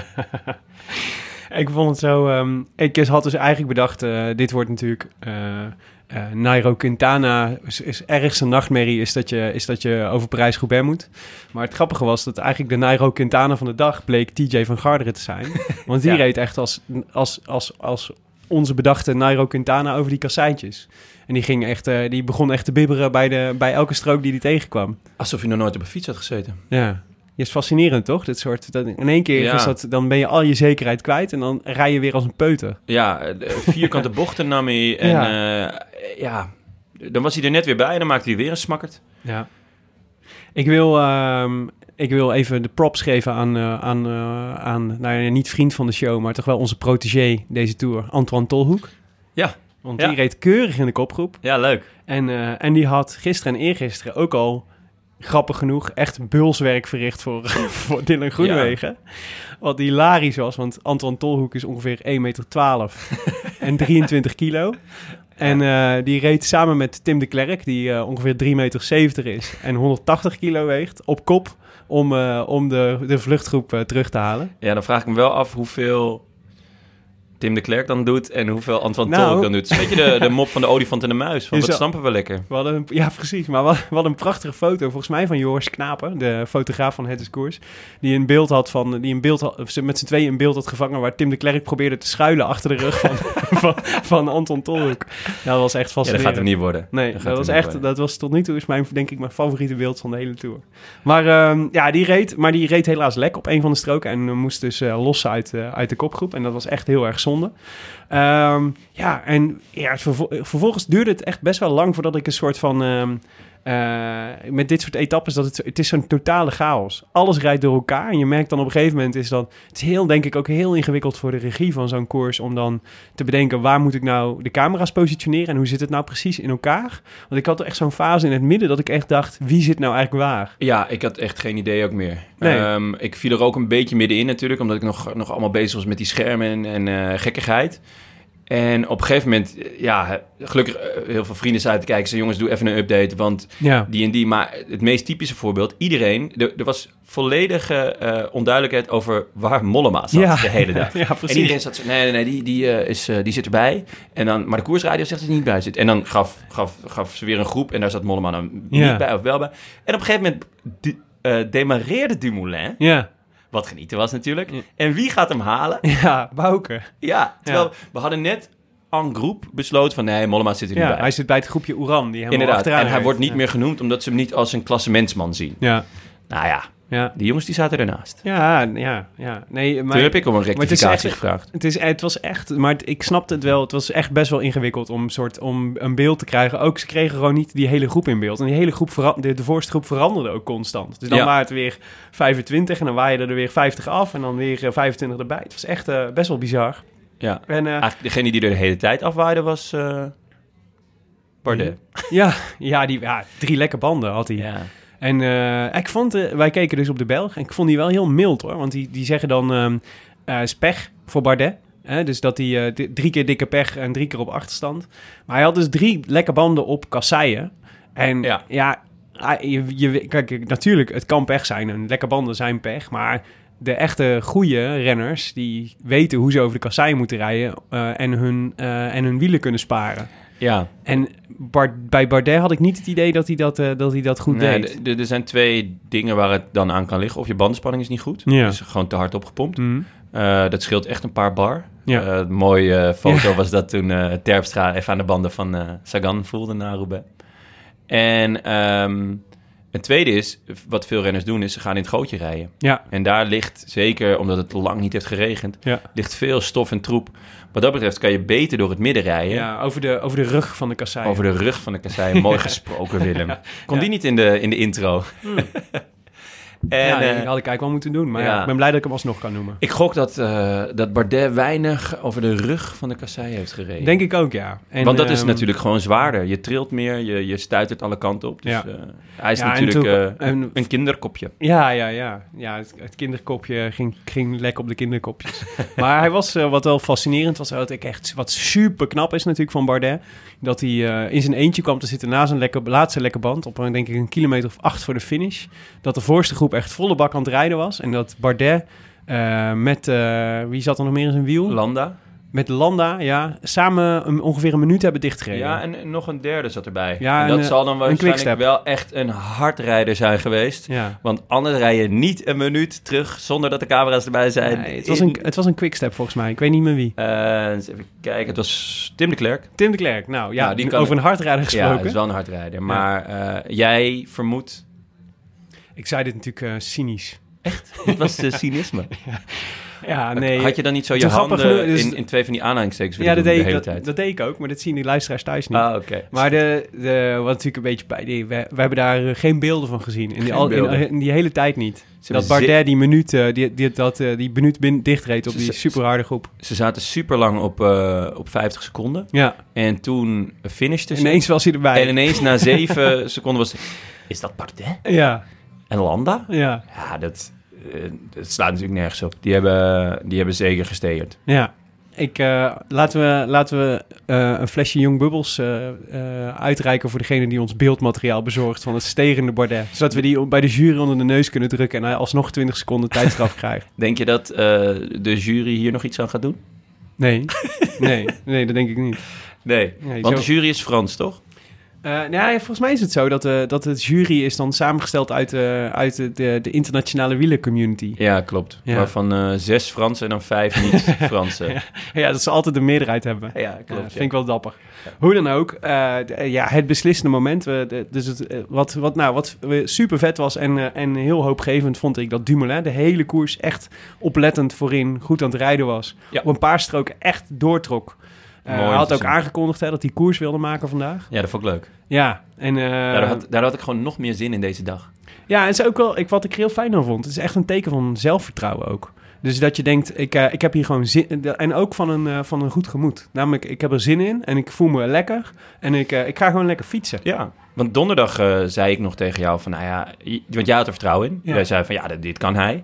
Ik vond het zo... Um, ik had dus eigenlijk bedacht... Uh, dit wordt natuurlijk... Uh, uh, Nairo Quintana is, is ergste nachtmerrie... Is dat, je, is dat je over Parijs-Roubaix moet. Maar het grappige was dat eigenlijk de Nairo Quintana van de dag... bleek T J van Garderen te zijn. Want die ja. reed echt als, als, als, als onze bedachte Nairo Quintana over die kasseitjes. En die, ging echt, uh, die begon echt te bibberen bij, de, bij elke strook die hij tegenkwam. Alsof je nog nooit op een fiets had gezeten. Ja, je is fascinerend toch? Dit soort, dat, in één keer ja. is dat, dan ben je al je zekerheid kwijt en dan rij je weer als een peuter. Ja, vierkante bochten nam hij en ja. Uh, ja, dan was hij er net weer bij en dan maakte hij weer een smakkerd. Ja. Ik wil, uh, ik wil even de props geven aan, uh, aan, uh, aan nou ja, niet vriend van de show, maar toch wel onze protégé deze Tour, Antoine Tolhoek. Ja. Want ja. die reed keurig in de kopgroep. Ja, leuk. En, uh, en die had gisteren en eergisteren ook al, grappig genoeg, echt bulswerk verricht voor, voor Dylan Groenewegen. Ja. Wat hilarisch was, want Antoine Tolhoek is ongeveer één meter twaalf en drieëntwintig kilo. En uh, die reed samen met Tim de Klerk, die uh, ongeveer drie meter zeventig is en honderdtachtig kilo weegt, op kop om, uh, om de, de vluchtgroep uh, terug te halen. Ja, dan vraag ik me wel af hoeveel Tim de Klerk dan doet en hoeveel Antoine nou, Tolhoek dan doet. Het is een beetje de, de mop van de olifant en de muis. Van, dat stampen we lekker. We hadden een, ja, precies. Maar wat, wat een prachtige foto, volgens mij van Joris Knapen, de fotograaf van Het is Koers, die een beeld had van, die een beeld had, met z'n tweeën een beeld had gevangen waar Tim de Klerk probeerde te schuilen achter de rug van, van, van Anton Tolhoek. Dat was echt fascinerend. Ja, dat gaat hem niet worden. Nee, dat, dat was echt, worden. dat was tot nu toe is mijn, denk ik, mijn favoriete beeld van de hele Tour. Maar um, ja, die reed, maar die reed helaas lek op een van de stroken en uh, moest dus uh, los uit, uh, uit de kopgroep. En dat was echt heel erg zonde. Um, ja, en ja, vervol- vervolgens duurde het echt best wel lang voordat ik een soort van... Um, uh, met dit soort etappes, dat het, het is zo'n totale chaos. Alles rijdt door elkaar en je merkt dan op een gegeven moment is dat... Het is heel, denk ik, ook heel ingewikkeld voor de regie van zo'n koers om dan te bedenken waar moet ik nou de camera's positioneren en hoe zit het nou precies in elkaar? Want ik had echt zo'n fase in het midden dat ik echt dacht, wie zit nou eigenlijk waar? Ja, ik had echt geen idee ook meer. Nee. Um, ik viel er ook een beetje middenin natuurlijk, omdat ik nog, nog allemaal bezig was met die schermen en, en uh, gekkigheid. En op een gegeven moment, ja, gelukkig heel veel vrienden zaten te kijken. Ze jongens, doe even een update, want ja. die en die. Maar het meest typische voorbeeld, iedereen, er, er was volledige uh, onduidelijkheid over waar Mollema zat ja. de hele dag. Ja, precies. En iedereen zat zo, nee, nee, nee, die, die, uh, is, uh, die zit erbij. En dan, maar de koersradio zegt dat hij niet bij zit. En dan gaf, gaf, gaf ze weer een groep en daar zat Mollema dan ja. niet bij of wel bij. En op een gegeven moment de, uh, demareerde Dumoulin. Ja. Wat genieten was natuurlijk. Ja. En wie gaat hem halen? Ja, Bouke. Ja, terwijl ja. we hadden net en groep besloten van nee, Mollema zit er niet ja, bij. hij zit bij het groepje Oeran. Die Inderdaad, achteraan en hij heeft. wordt niet ja. meer genoemd omdat ze hem niet als een klassementsman zien. Ja. Nou ja, ja, die jongens die zaten ernaast. Ja, ja, ja. Nee, maar, toen heb ik om een rectificatie het echt, gevraagd. Het, is, het was echt, maar het, ik snapte het wel. Het was echt best wel ingewikkeld om, soort, om een beeld te krijgen. Ook ze kregen gewoon niet die hele groep in beeld. En die hele groep, vera- de, de voorste groep veranderde ook constant. Dus dan ja. waren het weer vijfentwintig en dan waaien er weer vijftig af en dan weer uh, vijfentwintig erbij. Het was echt uh, best wel bizar. Ja, en, uh, eigenlijk degene die er de hele tijd afwaaide was uh, Bardet. Ja, ja, die, ja, drie lekke banden had hij. Ja. En uh, ik vond, uh, wij keken dus op de Belg en ik vond die wel heel mild hoor. Want die, die zeggen dan um, uh, pech voor Bardet. Hè? Dus dat hij uh, d- drie keer dikke pech en drie keer op achterstand. Maar hij had dus drie lekke banden op kasseien. En ja, ja je, je, kijk, natuurlijk, het kan pech zijn en lekke banden zijn pech. Maar de echte goede renners, die weten hoe ze over de kasseien moeten rijden uh, en, hun, uh, en hun wielen kunnen sparen. Ja. En Bar- bij Bardet had ik niet het idee dat hij dat, uh, dat, hij dat goed nee, deed. d- d- er zijn twee dingen waar het dan aan kan liggen. Of je bandenspanning is niet goed. Ja. Dus gewoon te hard opgepompt. Mm. Uh, dat scheelt echt een paar bar. Ja. Uh, een mooie foto ja. was dat toen uh, Terpstra even aan de banden van uh, Sagan voelde na Roubaix. En um, het tweede is, wat veel renners doen, is ze gaan in het gootje rijden. Ja. En daar ligt, zeker omdat het lang niet heeft geregend, ja. ligt veel stof en troep. Wat dat betreft kan je beter door het midden rijden. Ja, over de, over de rug van de kassei. Over de rug van de kassei. Mooi gesproken, Willem. Kon ja. die niet in de, in de intro? Hmm. En, ja, uh, dat had ik eigenlijk wel moeten doen. Maar ja. Ja, ik ben blij dat ik hem alsnog kan noemen. Ik gok dat, uh, dat Bardet weinig over de rug van de kassei heeft gereden. Denk ik ook, ja. En, Want dat is um, natuurlijk gewoon zwaarder. Je trilt meer, je, je stuitert alle kanten op. Dus ja. uh, hij is ja, natuurlijk toen, uh, een, een kinderkopje. Ja, ja, ja. ja het, het kinderkopje ging, ging lek op de kinderkopjes. Maar hij was, uh, wat wel fascinerend was, wat, ik echt, wat super knap is natuurlijk van Bardet, dat hij uh, in zijn eentje kwam te zitten na zijn lekker, laatste lekke band, op denk ik een kilometer of acht voor de finish. Dat de voorste groep echt volle bak aan het rijden was. En dat Bardet uh, met, uh, wie zat er nog meer in zijn wiel? Landa. Met Landa, ja, samen een, ongeveer een minuut hebben dichtgereden. Ja, en, en nog een derde zat erbij. Ja, en dat een, zal dan waarschijnlijk wel echt een hardrijder zijn geweest. Ja. Want anders rij je niet een minuut terug zonder dat de camera's erbij zijn. Nee, het, was een, het was een quickstep volgens mij. Ik weet niet meer wie. Uh, eens even kijken, het was Tim de Klerk. Tim de Klerk, nou ja, nou, die kan over een hardrijder gesproken. Ja, dat is wel een hardrijder. Maar ja. uh, jij vermoedt... Ik zei dit natuurlijk uh, cynisch. Echt? Wat was uh, cynisme? ja. Ja, nee. Had je dan niet zo je handen genoeg, dus... in, in twee van die aanhalingstekens willen ja, doen de hele dat, tijd? dat deed ik ook, maar dat zien die luisteraars thuis niet. Ah, oké. Okay. Maar de, de, wat natuurlijk een beetje bij... Die, we, we hebben daar uh, geen beelden van gezien. In die, al, in, in die hele tijd niet. Ze dat Bardet die minuut, uh, die, die, dat, uh, die minuut bin, dichtreed op ze, die superharde groep. Ze zaten super lang op, uh, op vijftig seconden. Ja. En toen finishten ze. Ineens was hij erbij. En ineens na zeven seconden was... Is dat Bardet? Ja. En Landa? Ja. Ja, dat... Het slaat natuurlijk nergens op. Die hebben, die hebben zeker gesteerd. Ja. Ik, uh, laten we, laten we uh, een flesje Young Bubbles uh, uh, uitreiken voor degene die ons beeldmateriaal bezorgt van het sterende Bardet. Zodat we die bij de jury onder de neus kunnen drukken en hij alsnog twintig seconden tijdstraf krijgt. Denk je dat uh, de jury hier nog iets aan gaat doen? Nee. Nee, nee dat denk ik niet. Nee, nee want zo... de jury is Frans, toch? Uh, nou ja, volgens mij is het zo dat, uh, dat het jury is dan samengesteld uit, uh, uit de, de, de internationale wielercommunity. Ja, klopt. Ja. Waarvan uh, zes Fransen en dan vijf niet-Fransen. ja, ja, dat ze altijd de meerderheid hebben. Ja, klopt. Ja, dat vind ik wel dapper. Ja. Hoe dan ook, uh, de, ja, het beslissende moment. Uh, de, dus het, uh, wat, wat, nou, wat super vet was en, uh, en heel hoopgevend vond ik dat Dumoulin de hele koers echt oplettend voorin goed aan het rijden was. Ja. Op een paar stroken echt doortrok. Uh, hij had ook zien. aangekondigd hè, dat hij koers wilde maken vandaag. Ja, dat vond ik leuk. Ja, en... Uh, daar, had, daar had ik gewoon nog meer zin in deze dag. Ja, en is ook wel, ik, wat ik heel fijn aan vond, het is echt een teken van zelfvertrouwen ook. Dus dat je denkt, ik, uh, ik heb hier gewoon zin... En ook van een, uh, van een goed gemoed. Namelijk, ik heb er zin in en ik voel me lekker. En ik, uh, ik ga gewoon lekker fietsen. Ja, want donderdag uh, zei ik nog tegen jou van, nou ja... Want jij had er vertrouwen in. Ja. Jij zei van, ja, dit kan hij.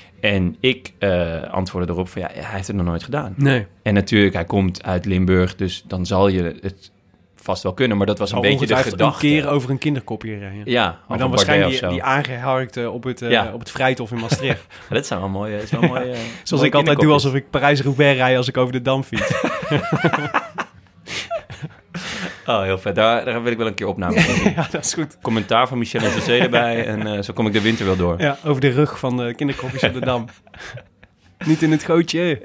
En ik uh, antwoordde erop van, ja, hij heeft het nog nooit gedaan. Nee. En natuurlijk, hij komt uit Limburg, dus dan zal je het vast wel kunnen. Maar dat was een Al beetje de gedachte. een keer over een kinderkopje rijden. Ja, maar dan waarschijnlijk die, die aangeharkte op het, uh, ja. op het Vrijthof in Maastricht. Ja, dat zijn wel mooie, dat zijn wel mooie, ja. Zoals ik altijd doe alsof ik Parijs-Roubaix rijd als ik over de Dam fiets. Oh, heel vet. Daar, daar wil ik wel een keer opname van. Ja, dat is goed. Commentaar van Michel en José erbij en uh, zo kom ik de winter wel door. Ja, over de rug van de kinderkopjes op de Dam. Niet in het gootje.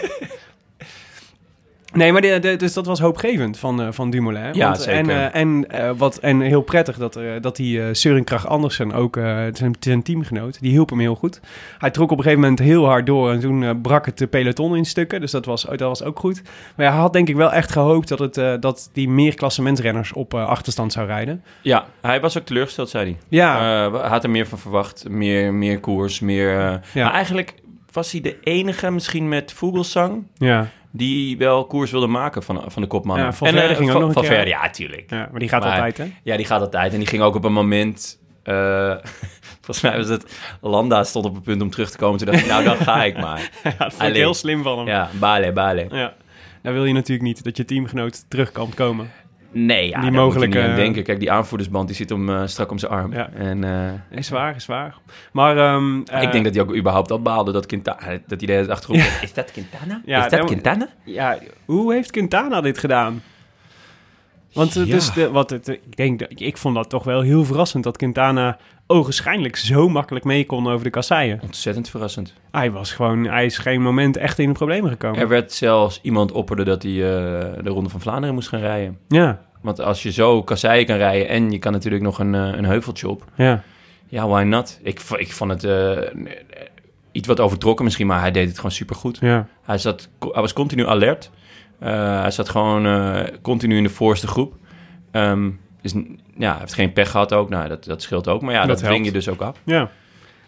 Nee, maar de, de, dus dat was hoopgevend van, uh, van Dumoulin. Ja, want, zeker. En, uh, en, uh, wat, en heel prettig dat, uh, dat die uh, Søren Kragh Andersen, ook uh, zijn, zijn teamgenoot, die hielp hem heel goed. Hij trok op een gegeven moment heel hard door en toen uh, brak het de peloton in stukken. Dus dat was, dat was ook goed. Maar hij had denk ik wel echt gehoopt dat, het, uh, dat die meer klassementsrenners op uh, achterstand zou rijden. Ja, hij was ook teleurgesteld, zei hij. Ja. Uh, hij had er meer van verwacht. Meer, meer koers, meer... Uh, ja. Maar eigenlijk was hij de enige misschien met Vogelsang... Ja. die wel koers wilde maken van, van de kopmannen. Ja, Valverde en, uh, ging ook nog een Valverde, keer. Ja, tuurlijk. Ja, maar die gaat maar, altijd, hè? Ja, die gaat altijd. En die ging ook op een moment... Uh, volgens mij was het... Landa stond op het punt om terug te komen. Toen dacht ik, nou, dan ga ik maar. Ja, dat vond ik heel slim van hem. Ja, bale, bale. Ja. Dan wil je natuurlijk niet dat je teamgenoot terug kan komen. Nee, ja, die daar mogelijke... moet je niet aan denken. Kijk, die aanvoerdersband die zit om, uh, strak om zijn arm. Ja. En, uh, is waar, is waar. Maar... Um, uh, ik denk dat hij ook überhaupt al baalde dat Quintana... Dat hij de achtergrond... Ja. Is dat Quintana? Ja, is dat dan, Quintana? Ja, hoe heeft Quintana dit gedaan? Want ja. dus de, wat het, ik, denk, ik vond dat toch wel heel verrassend... dat Quintana ogenschijnlijk zo makkelijk mee kon over de kasseien. Ontzettend verrassend. Hij was gewoon... Hij is geen moment echt in de problemen gekomen. Er werd zelfs iemand opperde dat hij uh, de Ronde van Vlaanderen moest gaan rijden. Ja. Want als je zo kasseien kan rijden... en je kan natuurlijk nog een, een heuveltje op... Ja, ja why not? Ik, ik vond het uh, iets wat overtrokken misschien... maar hij deed het gewoon supergoed. Ja. Hij, zat, hij was continu alert. Uh, hij zat gewoon uh, continu in de voorste groep. Um, is, ja, hij heeft geen pech gehad ook. Nou, dat, dat scheelt ook. Maar ja, dat, dat dwing je dus ook af. Ja.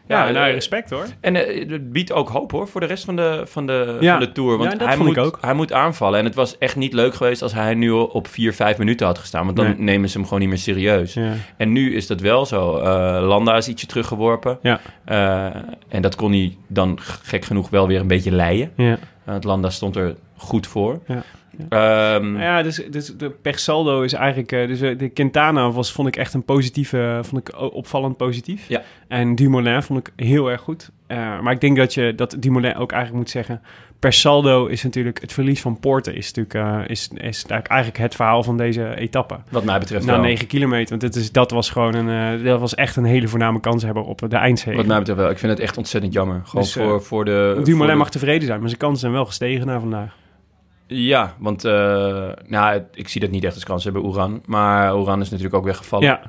Ja, Ja, nou, uh, respect hoor. En uh, het biedt ook hoop hoor, voor de rest van de, van de, Ja. van de Tour. Want Ja, dat hij, vond moet, ik ook. hij moet aanvallen. En het was echt niet leuk geweest als hij nu op vier, vijf minuten had gestaan. Want dan Nee. nemen ze hem gewoon niet meer serieus. Ja. En nu is dat wel zo. Uh, Landa is ietsje teruggeworpen. Ja. Uh, en dat kon hij dan gek genoeg wel weer een beetje leien. Ja. Uh, het Landa stond er goed voor. Ja. Um, Ja, dus, dus de per saldo is eigenlijk... Uh, dus uh, de Quintana was, vond ik echt een positieve... Vond ik opvallend positief. Ja. En Dumoulin vond ik heel erg goed. Uh, maar ik denk dat je dat Dumoulin ook eigenlijk moet zeggen... Per saldo is natuurlijk... Het verlies van Poorten is natuurlijk... Uh, is, is eigenlijk het verhaal van deze etappe. Wat mij betreft Na wel. negen kilometer. Want het is, dat was gewoon een... Uh, dat was echt een hele voorname kanshebber op de eindzege. Wat mij betreft wel. Ik vind het echt ontzettend jammer. Gewoon Dus, uh, voor, voor de... Dumoulin voor de... mag tevreden zijn. Maar zijn kansen zijn wel gestegen na vandaag. Ja, want uh, nou, ik zie dat niet echt als kans hebben, Uran. Maar Uran is natuurlijk ook weggevallen. Ja.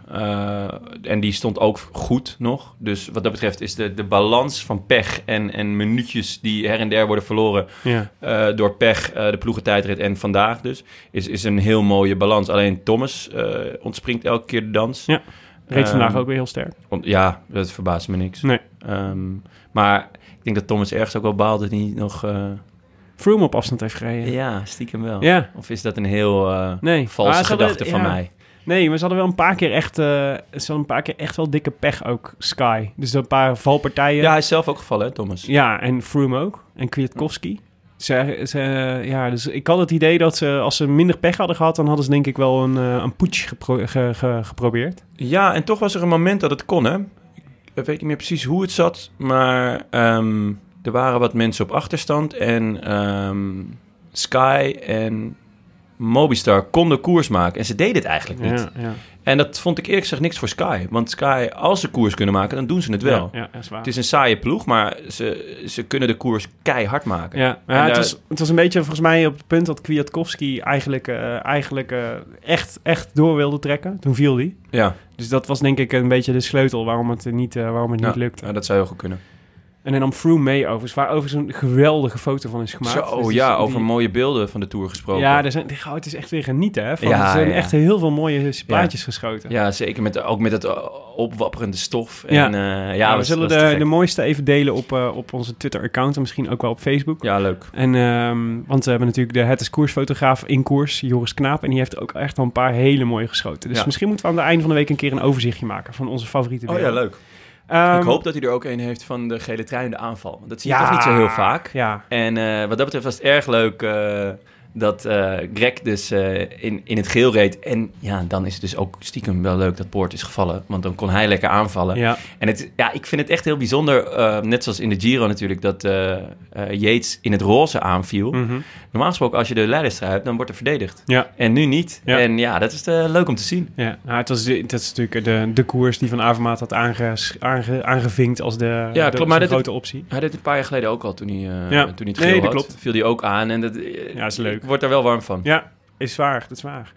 Uh, en die stond ook goed nog. Dus wat dat betreft is de, de balans van pech en, en minuutjes die her en der worden verloren... Ja. Uh, door pech, uh, de ploegentijdrit en vandaag dus, is, is een heel mooie balans. Alleen Thomas uh, ontspringt elke keer de dans. Ja, reed Um, vandaag ook weer heel sterk. Want, ja, dat verbaast me niks. Nee. Um, maar ik denk dat Thomas ergens ook wel baalt dat hij nog... Uh, Froome op afstand heeft gereden. Ja, stiekem wel. Ja. Of is dat een heel uh, nee. valse gedachte hadden, van ja. mij? Nee, maar ze hadden wel een paar keer echt, uh, ze hadden een paar keer echt wel dikke pech ook, Sky. Dus een paar valpartijen. Ja, hij is zelf ook gevallen, hè, Thomas? Ja, en Froome ook. En Kwiatkowski. Ze, ze, ja, dus ik had het idee dat ze, als ze minder pech hadden gehad, dan hadden ze denk ik wel een, uh, een poets gepro- ge, ge, geprobeerd. Ja, en toch was er een moment dat het kon, hè? Ik weet niet meer precies hoe het zat, maar um, er waren wat mensen op achterstand en um, Sky en Mobistar konden koers maken. En ze deden het eigenlijk niet. Ja, ja. En dat vond ik eerlijk gezegd niks voor Sky. Want Sky, als ze koers kunnen maken, dan doen ze het wel. Ja, ja, dat is waar. Het is een saaie ploeg, maar ze, ze kunnen de koers keihard maken. Ja, ja het, daar... was, het was een beetje volgens mij op het punt dat Kwiatkowski eigenlijk, uh, eigenlijk uh, echt, echt door wilde trekken. Toen viel hij. Ja. Dus dat was denk ik een beetje de sleutel waarom het niet, uh, waarom het ja, niet lukte. Ja, dat zou heel goed kunnen. En dan nam Froome mee overigens, waar overigens een geweldige foto van is gemaakt. Zo, dus ja, die, over mooie beelden van de Tour gesproken. Ja, er zijn, oh, het is echt weer genieten, hè. Van, Ja, er zijn ja. echt heel veel mooie plaatjes ja. geschoten. Ja, zeker. Met, ook met het uh, opwapperende stof. Ja, en, uh, ja, ja, we was, zullen was de, de mooiste even delen op, uh, op onze Twitter-account en misschien ook wel op Facebook. Ja, leuk. En, um, want we hebben natuurlijk de Het is Koersfotograaf in koers, Joris Knaap. En die heeft ook echt wel een paar hele mooie geschoten. Dus ja. misschien moeten we aan het einde van de week een keer een overzichtje maken van onze favoriete beelden. Oh ja, leuk. Um, ik hoop dat hij er ook een heeft van de gele trui in de aanval. Want dat zie je ja, toch niet zo heel vaak. Ja. En uh, wat dat betreft was het erg leuk uh, dat uh, Greg dus uh, in, in het geel reed. En ja, dan is het dus ook stiekem wel leuk dat Poort is gevallen. Want dan kon hij lekker aanvallen. Ja. En het, ja, ik vind het echt heel bijzonder, uh, net zoals in de Giro natuurlijk, dat uh, uh, Yates in het roze aanviel. Mm-hmm. Normaal gesproken, als je de leiderstrui hebt, dan wordt er verdedigd. Ja. En nu niet. Ja. En ja, dat is uh, leuk om te zien. Ja, nou, het was, het is natuurlijk de, de koers die Van Avermaat had aange, aange, aangevinkt als de, ja, de klopt, maar de dat grote optie. Hij deed het een paar jaar geleden ook al, toen hij, uh, ja. toen hij het geel nee, dat had. klopt. Viel hij ook aan en dat uh, ja, is leuk. Ik word er wel warm van. Ja, is waar, dat is waar.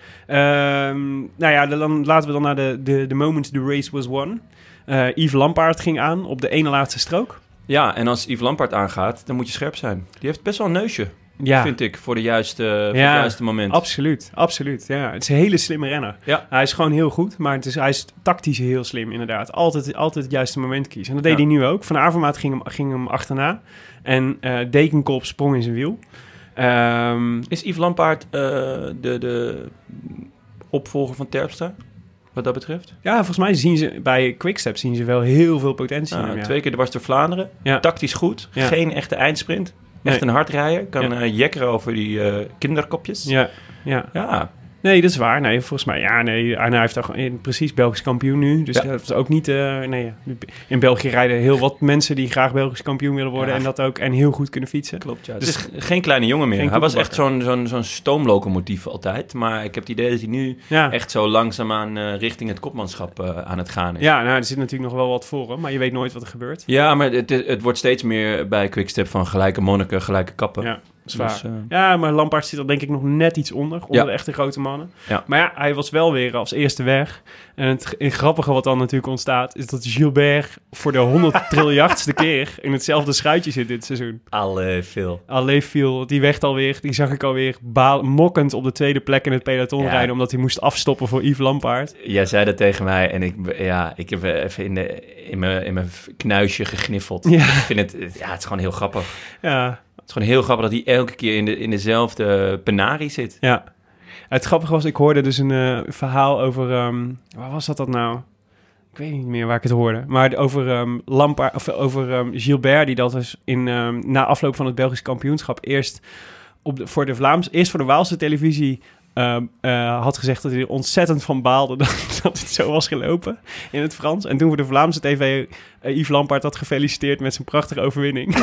Um, nou ja, dan laten we dan naar de, de, de moment the race was won. Uh, Yves Lampaert ging aan op de ene laatste strook. Ja, en als Yves Lampaert aangaat, dan moet je scherp zijn. Die heeft best wel een neusje, ja. vind ik, voor, de juiste, voor ja, het juiste moment. Absoluut, absoluut. Ja, het is een hele slimme renner. Ja. Hij is gewoon heel goed, maar het is, hij is tactisch heel slim inderdaad. Altijd, altijd het juiste moment kiezen. En dat deed ja. hij nu ook. Van Avermaat ging hem, ging hem achterna. En uh, Dekenkop sprong in zijn wiel. Um, is Yves Lampaert uh, de, de opvolger van Terpstra, wat dat betreft? Ja, volgens mij zien ze bij Quickstep zien ze wel heel veel potentie. Nou, in hem, ja. Twee keer dwars door Vlaanderen, ja. Tactisch goed, ja. Geen echte eindsprint. Echt nee. een hardrijder, kan ja. uh, jekkeren over die uh, kinderkopjes. Ja, ja. ja. Nee, dat is waar. Nee, volgens mij, ja, nee. En hij heeft toch precies Belgisch kampioen nu. Dus ja. dat is ook niet, uh, nee. In België rijden heel wat mensen die graag Belgisch kampioen willen worden. Ja. En dat ook, en heel goed kunnen fietsen. Klopt, ja. Dus geen kleine jongen meer. Hij was echt zo'n, zo'n, zo'n stoomlocomotief altijd. Maar ik heb het idee dat hij nu ja. echt zo langzaamaan uh, richting het kopmanschap uh, aan het gaan is. Ja, nou, er zit natuurlijk nog wel wat voor hem. Maar je weet nooit wat er gebeurt. Ja, maar het, het wordt steeds meer bij Quickstep van gelijke monniken, gelijke kappen. Ja. Zwaar. Dus, uh, ja, maar Lampaard zit er denk ik nog net iets onder. Onder Ja. de echte grote mannen. Ja. Maar ja, hij was wel weer als eerste weg. En het, het grappige wat dan natuurlijk ontstaat... is dat Gilbert voor de honderd triljardste keer... in hetzelfde schuitje zit dit seizoen. Alle veel. Alleen viel, die weg alweer, die zag ik alweer baal, mokkend op de tweede plek in het peloton Ja. rijden... omdat hij moest afstoppen voor Yves Lampaard. Jij zei dat tegen mij en ik, ja, ik heb even in, de, in, mijn, in mijn knuisje gegniffeld. Ja. Ik vind het, ja, het is gewoon heel grappig. Ja, Het is gewoon heel grappig dat hij elke keer in, de, in dezelfde penarie zit. ja. Het grappige was, ik hoorde dus een uh, verhaal over... Um, waar was dat dat nou? Ik weet niet meer waar ik het hoorde. Maar over um, Lampaard, of over um, Gilbert, die dat dus in, um, na afloop van het Belgisch kampioenschap eerst op de, voor de Vlaams, eerst voor de Waalse televisie um, uh, had gezegd dat hij er ontzettend van baalde dat, dat het zo was gelopen in het Frans. En toen voor de Vlaamse tv uh, Yves Lampaard had gefeliciteerd met zijn prachtige overwinning.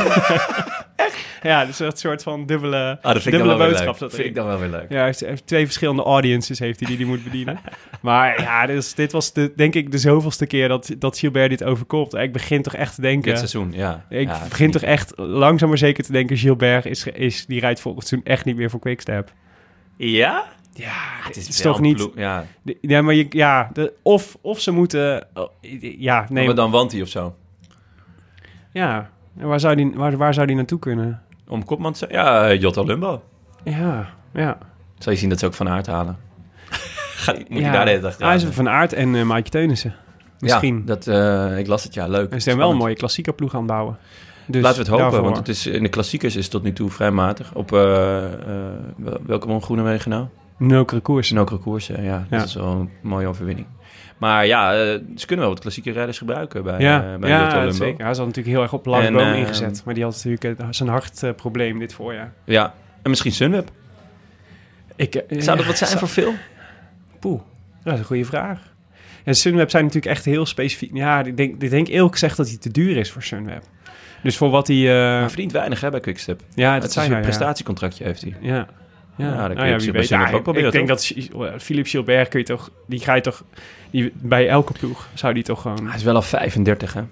Ja, dus dat soort van dubbele, Ah, dat vind ik dubbele dan wel weer boodschap. leuk. zat Dat vind ik erin. dan wel weer leuk. Ja, hij heeft- hij heeft twee verschillende audiences heeft hij die hij moet bedienen. Maar ja, dus, dit was de, denk ik de zoveelste keer dat, dat Gilbert dit overkomt. Ik begin toch echt te denken... Dit seizoen, ja. Ik ja, begin toch echt langzaam maar zeker te denken... Gilbert is, is, die rijdt volgend seizoen echt niet meer voor Quickstep. Ja? Ja, Het is, is wel toch een niet... ploeg- Ja, de- Ja, maar je, ja, de, of, of ze moeten... oh, ja, nee. maar dan want hij of zo. Ja, en waar zou, die, waar, waar zou die naartoe kunnen? Om kopman te zijn? Ja, uh, Jotto Lumbo. Ja, ja. Zal je zien dat ze ook Van Aert halen. Gaat, moet ja. je daar de hele dag Hij is Van Aert en uh, Maaike Teunissen. Misschien. Ja, dat, uh, ik las het, ja, leuk. En ze zijn wel een mooie klassieke ploeg aan het bouwen. Dus Laten we het hopen, daarvoor. want het is, in de klassiekers is het tot nu toe vrij matig. Op uh, uh, welke won Groenewegen nou? Nokere koers. Nokere koersen, ja. Ja. Dat is wel een mooie overwinning. Maar ja, uh, ze kunnen wel wat klassieke rijders gebruiken bij, Ja, uh, bij ja Lotto Lumbo. zeker. Hij zat natuurlijk heel erg op Lars En, Boom uh, ingezet. Maar die had natuurlijk uh, zijn hartprobleem dit voorjaar. Ja, en misschien Sunweb. Ik, uh, Zou dat wat zijn zou- voor veel? Poeh, dat is een goede vraag. En Sunweb zijn natuurlijk echt heel specifiek. Ja, ik denk, ik denk eerlijk gezegd dat hij te duur is voor Sunweb. Dus voor wat hij... Uh, Hij verdient weinig hè, bij Quickstep. ja, Dat dat is zijn een hij, ja. prestatiecontractje heeft hij. Ja. Ja, Ja, dan kun je nou ja, op wie zich bij weet. Sunweb Ja, ook proberen, ik denk toch? dat G- Philippe Gilbert kun je toch, die ga je toch, die, bij elke ploeg zou die toch gewoon, Hij is wel al vijfendertig, hè?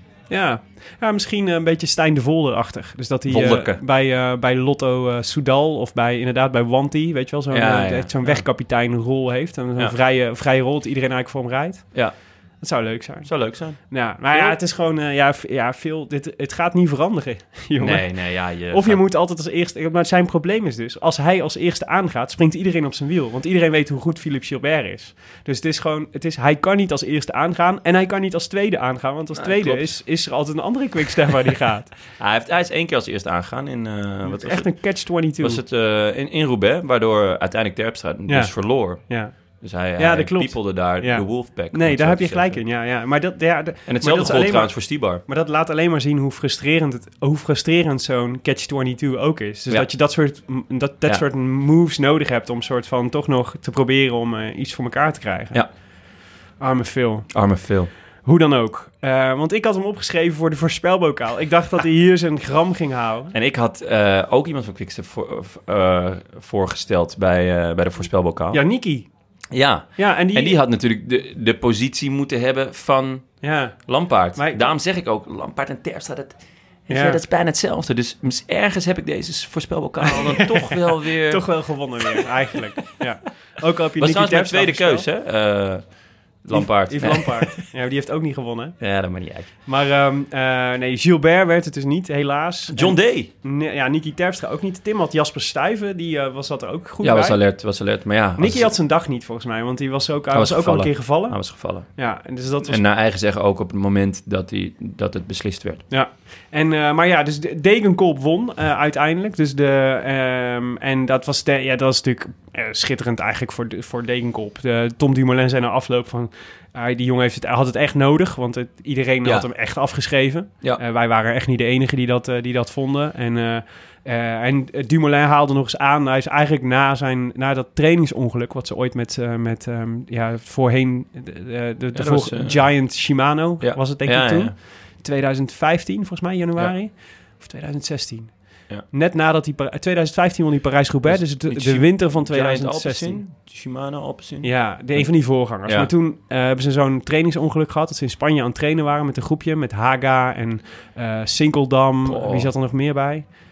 ja, ja misschien een beetje Stijn de Volder-achtig. Dus dat hij Volderke. uh, bij, uh, bij Lotto uh, Soudal of bij inderdaad bij Wanty, weet je wel, zo'n Ja, uh, ja, echt zo'n ja. wegkapiteinrol heeft en zo'n Ja. vrije, vrije rol dat iedereen eigenlijk voor hem rijdt. Ja, Dat zou leuk zijn. zou leuk zijn. Ja, maar ja, Veel? het is gewoon, uh, ja, v- ja, veel, dit, het gaat niet veranderen, jongen. Nee, nee, ja. Je Of je gaat- moet altijd als eerste... Maar zijn probleem is dus... Als hij als eerste aangaat, springt iedereen op zijn wiel. Want iedereen weet hoe goed Philippe Gilbert is. Dus het is gewoon... Het is, hij kan niet als eerste aangaan. En hij kan niet als tweede aangaan. Want als Ja, tweede klopt. is, is er altijd een andere quickstep waar die gaat. Hij, heeft, hij is één keer als eerste aangegaan in... Uh, wat Het is was echt het? een catch twenty-two. Was het uh, in, in Roubaix, waardoor uiteindelijk Terpstra dus Ja. verloor. Ja. Dus hij, Ja, hij dat klopt. piepelde daar Ja. de Wolfpack. om Nee, het daar zo heb je te gelijk zeggen. in. Ja, ja. Maar dat... Ja, de, En maar hetzelfde dat is gold alleen trouwens voor Stibar. Maar dat laat alleen maar zien hoe frustrerend, het, hoe frustrerend zo'n catch twenty-two ook is. Dus Ja. dat je dat soort, dat, dat Ja. soort moves nodig hebt om soort van toch nog te proberen om uh, iets voor elkaar te krijgen. Ja. Arme Phil. Arme Phil. Hoe dan ook. Uh, want ik had hem opgeschreven voor de voorspelbokaal. Ik dacht dat hij hier zijn gram ging houden. En ik had uh, ook iemand van Quickstep voor, uh, voorgesteld bij, uh, bij de voorspelbokaal. Ja, Niki. Ja. Ja, en die... En die had natuurlijk de, de positie moeten hebben van Ja. Lampaard. Maar- Daarom zeg ik ook, Lampaard en Terpstra, dat, weet Ja. je, dat is bijna hetzelfde. Dus mis- ergens heb ik deze voorspelbokaal dan toch wel weer... Toch wel gewonnen weer, eigenlijk. Ja. Ook al heb je was Niki trouwens mijn Terpstra tweede keus, voorspeld. hè? Uh, Lampaard. Yves Lampaard. Ja, maar die heeft ook niet gewonnen. Ja, dat maakt niet uit. Maar um, uh, nee, Gilbert werd het dus niet, helaas. John Day. Nee, ja, Niki Terpstra ook niet. Tim had Jasper Stuyven, die uh, was dat er ook goed Ja, bij. was alert, was alert. Maar ja, Nicky als- had zijn dag niet, volgens mij, want die was ook, hij Hij was was ook al een gevallen. keer gevallen. hij was gevallen. Ja, en dus dat was... En naar eigen zeggen ook op het moment dat, hij, dat het beslist werd. Ja, en, uh, maar ja, dus de- Degenkolb won uh, uiteindelijk. Dus de, um, en dat was, de, ja, dat was natuurlijk uh, schitterend eigenlijk voor, de, voor Degenkolb. De, Tom Dumoulin zei na afloop van... Uh, die jongen heeft het, had het echt nodig, want het, iedereen Ja. had hem echt afgeschreven. Ja. Uh, wij waren echt niet de enige die dat, uh, die dat vonden. En, uh, uh, en Dumoulin haalde nog eens aan. Hij is eigenlijk na, zijn, na dat trainingsongeluk... wat ze ooit met, uh, met um, ja, voorheen... de, de, de, de dat volg- was, uh, Giant Shimano Ja. was het denk Ja, ik toen. ja. twintig vijftien, volgens mij, januari. Of twintig zestien. Ja. Net nadat hij... Pa- twintig vijftien won hij Parijs-Roubaix. Dus, Dus de, met de Shim- winter van Giant twintig zestien. Alpecin, Shimano Alpecin. Ja, de, een van die voorgangers. Ja. Maar toen uh, hebben ze zo'n trainingsongeluk gehad... dat ze in Spanje aan het trainen waren met een groepje... met Haga en uh, Sinkeldam. Oh. Wie zat er nog meer bij?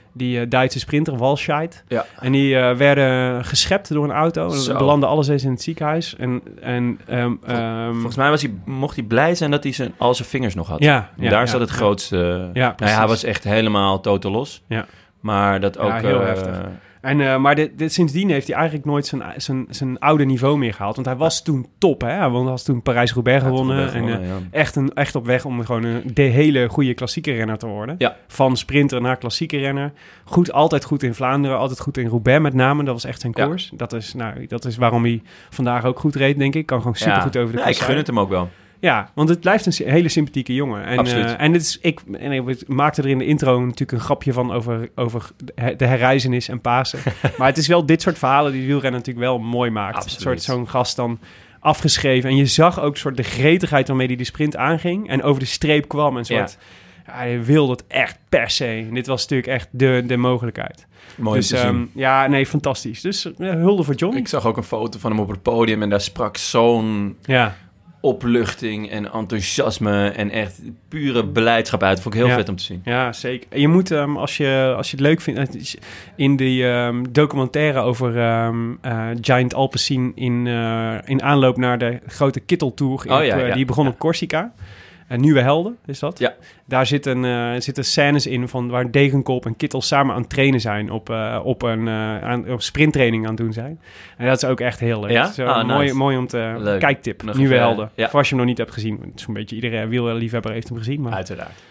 die uh, Duitse sprinter, Walscheid. Ja. En die uh, werden geschept door een auto. Zo. En belanden alle zes in het ziekenhuis. En, en, um, Vol, um, volgens mij was hij, mocht hij blij zijn dat hij zijn, al zijn vingers nog had. Ja, ja, Daar ja, zat het ja. grootste... Ja, nou ja, precies. hij was echt helemaal totaal los. Ja. Maar dat ook... Ja, heel uh, heftig. En, uh, maar dit, dit, sindsdien heeft hij eigenlijk nooit zijn, zijn, zijn oude niveau meer gehaald. Want hij was toen top, hè? Hij was toen Parijs-Roubaix gewonnen. Roubaix en uh, gewonnen, ja. echt, een, echt op weg om gewoon een de hele goede klassieke renner te worden. Ja. Van sprinter naar klassieke renner. Goed, altijd goed in Vlaanderen, altijd goed in Roubaix met name. Dat was echt zijn Ja. koers. Dat is, nou, dat is waarom hij vandaag ook goed reed, denk ik. Kan gewoon supergoed Ja. over de Ja, kast ik gun het hem ook wel. Ja, want het blijft een si- hele sympathieke jongen. En, Absoluut. uh, en, dit is, ik, en ik maakte er in de intro natuurlijk een grapje van over, over de herreizenis en Pasen. Maar het is wel dit soort verhalen die de wielrenner natuurlijk wel mooi maakt. Absoluut. Een soort zo'n gast dan afgeschreven. En je zag ook soort de gretigheid waarmee hij de sprint aanging. En over de streep kwam. En soort, ja. Ja, hij wilde het echt per se. En dit was natuurlijk echt de, de mogelijkheid. Mooi dus om te zien. um, ja, nee, fantastisch. Dus uh, hulde voor John. Ik zag ook een foto van hem op het podium en daar sprak zo'n Ja. opluchting en enthousiasme en echt pure beleidschap uit. Vond ik heel Ja. vet om te zien. Ja, zeker. En je moet, um, als, je, als je het leuk vindt, uh, in die um, documentaire over um, uh, Giant Alpecin in, uh, in aanloop naar de grote Kitteltour, Oh, op, ja, uh, ja. die begon Ja. op Corsica. Uh, Nieuwe Helden is dat. Ja. Daar zitten, uh, zitten scènes in van waar Degenkolb en Kittel samen aan het trainen zijn, op, uh, op een uh, aan, op sprinttraining aan het doen zijn. En dat is ook echt heel leuk. Ja? Zo Ah, mooi, nice. mooi om te... Leuk. Kijktip, Nog Nieuwe even, Helden. ja. Voor als je hem nog niet hebt gezien. Zo'n beetje iedere wielerliefhebber heeft hem gezien. Maar... Uiteraard.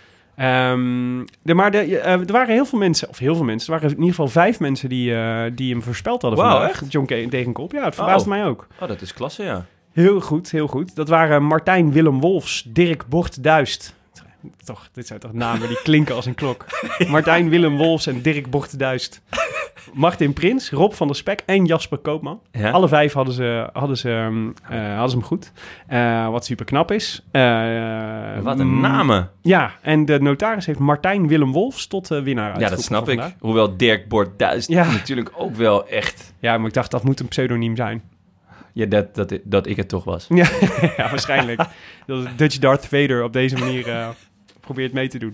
Um, de, maar de, uh, er waren heel veel mensen, of heel veel mensen, er waren in ieder geval vijf mensen die, uh, die hem voorspeld hadden Wauw, vandaag. echt? John Ke- Degenkolb. Ja, het verbaasde Oh. mij ook. Oh, dat is klasse, ja. Heel goed, heel goed. Dat waren Martijn Willem Wolfs, Dirk Bort-Duist. Toch, dit zijn toch namen die klinken als een klok. Martijn Willem Wolfs en Dirk Bort-Duist. Martin Prins, Rob van der Spek en Jasper Koopman. Ja? Alle vijf hadden ze, hadden ze, um, uh, hadden ze hem goed. Uh, wat super knap is. Uh, Wat een mm, namen. Ja, en de notaris heeft Martijn Willem Wolfs tot uh, winnaar Ja, dat uitgeroepen snap van ik. vandaag. Hoewel Dirk Bort-Duist Ja. natuurlijk ook wel echt... Ja, maar ik dacht dat moet een pseudoniem zijn. Ja, dat, dat, dat ik het toch was. Ja, ja waarschijnlijk. Dat Dutch Darth Vader op deze manier uh, probeert mee te doen.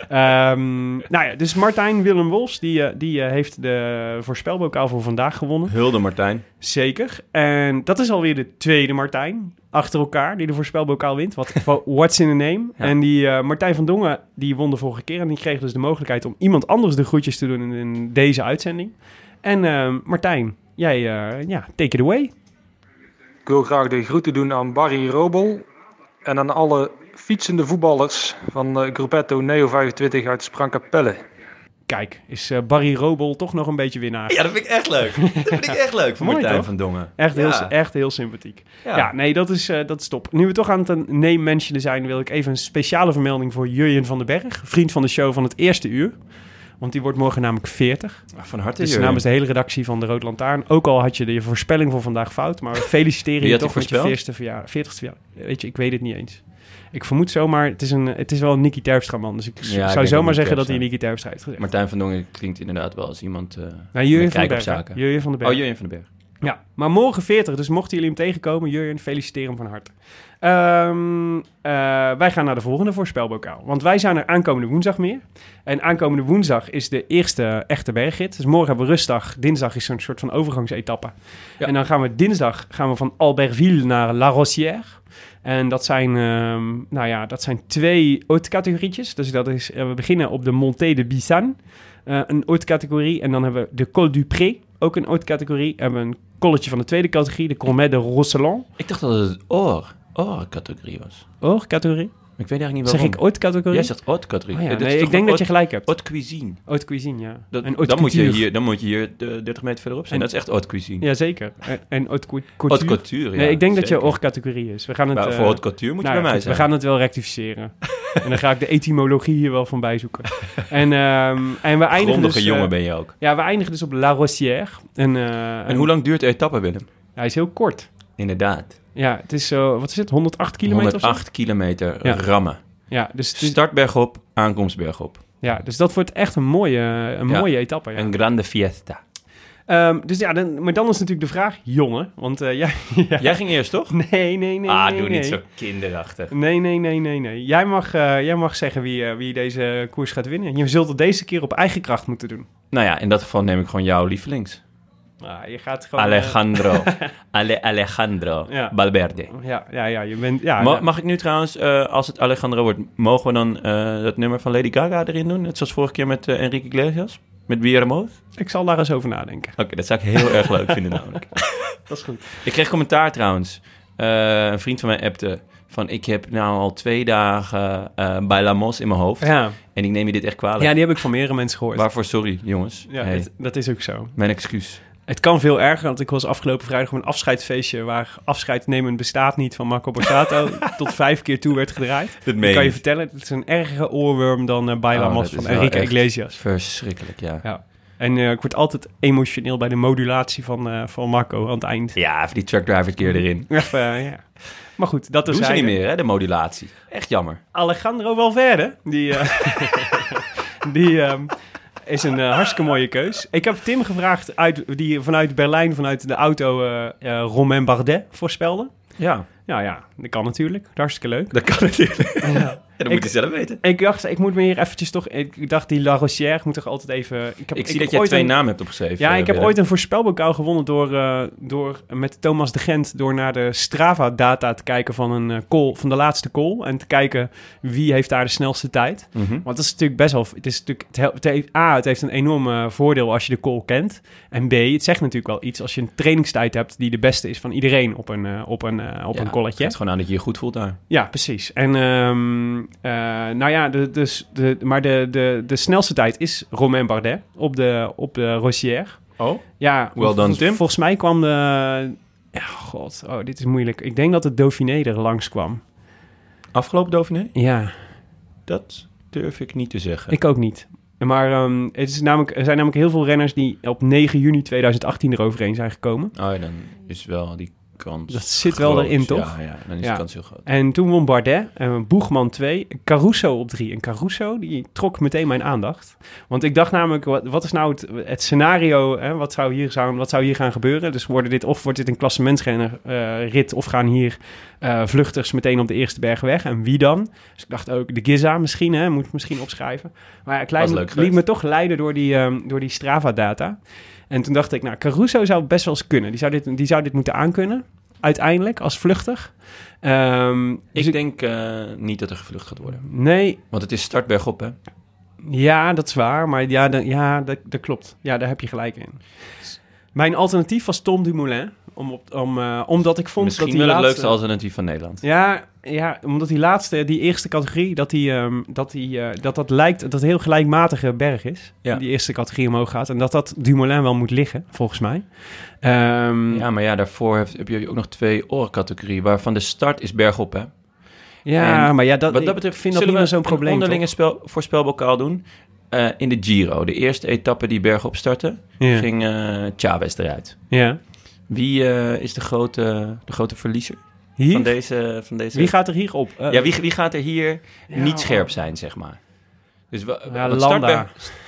Um, nou ja, dus Martijn Willem Wolfs, die, uh, die uh, heeft de voorspelbokaal voor vandaag gewonnen. Hulde Martijn. Zeker. En dat is alweer de tweede Martijn achter elkaar die de voorspelbokaal wint. Wat, what's in a name? Ja. En die uh, Martijn van Dongen, die won de vorige keer. En die kreeg dus de mogelijkheid om iemand anders de groetjes te doen in, in deze uitzending. En uh, Martijn, jij, uh, ja, take it away. Ik wil graag de groeten doen aan Barry Robel en aan alle fietsende voetballers van uh, Gruppetto Neo vijfentwintig uit Sprangkapelle. Kijk, is uh, Barry Robel toch nog een beetje winnaar. Ja, dat vind ik echt leuk. Dat vind ik echt leuk van Mooi, Martijn toch? van Dongen. Echt, heel, Ja. echt heel sympathiek. Ja, Ja. nee, dat is, uh, dat is top. Nu we toch aan het een name mentionen zijn, wil ik even een speciale vermelding voor Jurjen van den Berg. Vriend van de show van het eerste uur. Want die wordt morgen namelijk veertig. Van harte, Dus Jurjen. namens de hele redactie van de Rood Lantaarn. Ook al had je de je voorspelling voor vandaag fout. Maar we feliciteren Wie je had die toch met je voorspeld? veertigste verjaardag. veertigste verjaardag. Weet je, ik weet het niet eens. Ik vermoed zomaar, het is, een, het is wel een Nicky Terpstra man. Dus ik ik zou denk ook zomaar Nicky zeggen dat hij Terpstra. een Nicky Terpstra heeft gezegd. Martijn van Dongen klinkt inderdaad wel als iemand... Uh, Nou, Jurjen met van den kijk Berg. op hè? zaken. Jurjen van den Berg. Oh, Jurjen van den Berg. Ja, maar morgen veertig, dus mochten jullie hem tegenkomen, Jurjen, feliciteer hem van harte. Um, uh, wij gaan naar de volgende voorspelbokaal, want wij zijn er aankomende woensdag meer. En aankomende woensdag is de eerste echte bergrit. Dus morgen hebben we rustdag, dinsdag is zo'n soort van overgangsetappe. Ja. En dan gaan we dinsdag gaan we van Albertville naar La Rosière. En dat zijn, um, nou ja, dat zijn twee haute categorietjes. Dus dat is, uh, we beginnen op de Montée de Bissan, uh, een haute categorie. En dan hebben we de Col du Pré, ook een haute categorie. Hebben we een kolletje van de tweede categorie, de Colmet de Rosselon. Ik dacht dat het oor, oor-categorie was. Haute categorie? Ik weet eigenlijk niet Zeg waarom. ik haute categorie? Jij zegt haute-categorie. Oh ja, Ja, dit nee, is ik toch denk een dat je gelijk hebt. haute cuisine. Haute cuisine, ja. Dat, En haute dan, moet je couture. hier, dan moet je hier de dertig meter verderop zijn. En- dat is echt haute cuisine. Jazeker. En, en haute cou- Haute couture. couture, ja. Nee, ik denk dat je zeker. haute categorie is. We gaan het, Maar uh, voor haute couture moet je nou bij ja, mij goed, zijn. we gaan het wel rectificeren. En dan ga ik de etymologie hier wel van bijzoeken. En, um, en we eindigen Grondige dus... jongen uh, ben je ook. ja, we eindigen dus op La Rosière. En, uh, En hoe lang duurt de etappe, Willem? Hij is heel kort. Inderdaad. Ja, het is zo... Wat is het? honderdaacht kilometer of zo? honderdacht kilometer Ja. rammen. Ja, dus, het is- Start bergop, aankomst bergop. ja, dus dat wordt echt een mooie, een Ja. mooie etappe. Ja. Een grande fiesta. Um, dus ja, dan, maar dan is natuurlijk de vraag, jongen. Want uh, jij... ja. Jij ging eerst, toch? Nee, nee, nee. Ah, nee, doe nee. niet zo kinderachtig. Nee, nee, nee, nee, nee. Jij mag, uh, jij mag zeggen wie, uh, wie deze koers gaat winnen. Je zult het deze keer op eigen kracht moeten doen. Nou ja, in dat geval neem ik gewoon jouw lievelings. Ah, je gaat gewoon... Alejandro. Uh... Ale- Alejandro ja. Valverde. Ja, ja, ja, je bent... Ja, Ma- ja. Mag ik nu trouwens, uh, als het Alejandro wordt, mogen we dan uh, dat nummer van Lady Gaga erin doen? Net zoals vorige keer met uh, Enrique Iglesias? Met Viermoth? Ik zal daar eens over nadenken. Oké, okay, dat zou ik heel erg leuk vinden namelijk. Dat is goed. Ik kreeg commentaar trouwens. Uh, een vriend van mij appte van... ik heb nou al twee dagen uh, Bailamos in mijn hoofd. Ja. En ik neem je dit echt kwalijk. Ja, die heb ik van meerdere mensen gehoord. Waarvoor sorry, jongens. Ja, hey. het, dat is ook zo. Mijn excuus. Het kan veel erger, want ik was afgelopen vrijdag op een afscheidsfeestje... waar afscheid nemen bestaat niet van Marco Borsato... tot vijf keer toe werd gedraaid. Dat ik kan je vertellen, het is een ergere oorworm dan uh, Bailamos oh, van Enrique Iglesias. Verschrikkelijk, ja. ja. En uh, ik word altijd emotioneel bij de modulatie van, uh, van Marco aan het eind. Ja, even die truckdriver keer erin. Echt, uh, ja. Maar goed, dat is Doen ze hij, niet meer, hè, de modulatie. Echt jammer. Alejandro Valverde, die, uh, die um, is een uh, hartstikke mooie keus. Ik heb Tim gevraagd, uit, die vanuit Berlijn, vanuit de auto, uh, uh, Romain Bardet voorspelde. Ja. Ja, ja, dat kan natuurlijk. Hartstikke leuk. Dat kan natuurlijk. Ja. Ja, dat ik, moet je zelf weten. Ik dacht, ik moet me hier eventjes toch... Ik dacht, die La Rosière moet toch altijd even... Ik, heb, ik zie ik dat jij twee een, namen hebt opgeschreven. Ja, uh, ik heb Willem. ooit een voorspelbokaal gewonnen door, uh, door met Thomas de Gent... door naar de Strava-data te kijken van, een uh, call, van de laatste call... en te kijken wie heeft daar de snelste tijd. Mm-hmm. Want dat is natuurlijk best wel... Het is natuurlijk, het, het heeft, A, het heeft een enorm uh, voordeel als je de call kent. En B, het zegt natuurlijk wel iets als je een trainingstijd hebt... die de beste is van iedereen op een, uh, op een, uh, op ja, een colletje. Het is gewoon aan dat je je goed voelt daar. Ja, precies. En um, uh, nou ja, de, dus de, maar de, de, de snelste tijd is Romain Bardet op de, op de Rosière. Oh? Ja, well done, Tim. Volgens mij kwam de... Ja, god, oh, dit is moeilijk. Ik denk dat het Dauphiné er langs kwam. Afgelopen Dauphiné? Ja. Dat durf ik niet te zeggen. Ik ook niet. Maar um, het is namelijk, er zijn namelijk heel veel renners die op negen juni tweeduizend achttien eroverheen zijn gekomen. Oh ja, dan is wel die kans Dat zit groot. wel erin, toch? Ja, ja dan is ja. de kans heel groot. En toen won Bardet, uh, Boegman twee, Caruso op drie. En Caruso, die trok meteen mijn aandacht. Want ik dacht namelijk, wat, wat is nou het, het scenario, hè? Wat, zou hier zou, wat zou hier gaan gebeuren? Dus worden dit, of wordt dit een klassementsrenner uh, rit, of gaan hier uh, vluchters meteen op de eerste berg weg? En wie dan? Dus ik dacht ook, de Giza misschien, hè? Moet ik misschien opschrijven. Maar ik liet, me, liet me toch leiden door die, um, door die Strava-data. En toen dacht ik, nou, Caruso zou best wel eens kunnen. Die zou dit, die zou dit moeten aankunnen. Uiteindelijk, als vluchtig. Um, dus ik denk uh, niet dat er gevlucht gaat worden. Nee. Want het is start bergop, hè? Ja, dat is waar. Maar ja, de, ja dat, dat klopt. Ja, daar heb je gelijk in. Mijn alternatief was Tom Dumoulin. Om op, om, uh, omdat ik vond Misschien dat die wel laatste... het leukste alternatief van Nederland. Ja, ja, omdat die laatste, die eerste categorie, dat die, um, dat, die, uh, dat dat lijkt, dat het een heel gelijkmatige berg is. Ja. Die eerste categorie omhoog gaat. En dat dat Dumoulin wel moet liggen, volgens mij. Um, ja, maar ja, daarvoor heb, heb je ook nog twee oorcategorieën, waarvan de start is bergop, hè? Ja, en maar ja, dat, wat dat betreft, ik vind dat niet meer zo'n probleem. Een onderlinge spel, voorspelbokaal doen. Uh, in de Giro, de eerste etappe die bergop startte, ja. ging uh, Chavez eruit. Ja. Wie uh, is de grote, de grote verliezer? Hier? Van deze, van deze... Wie gaat er hier op? Uh, ja, wie, wie gaat er hier ja, niet scherp zijn, zeg maar? Dus w- ja, wat Landa.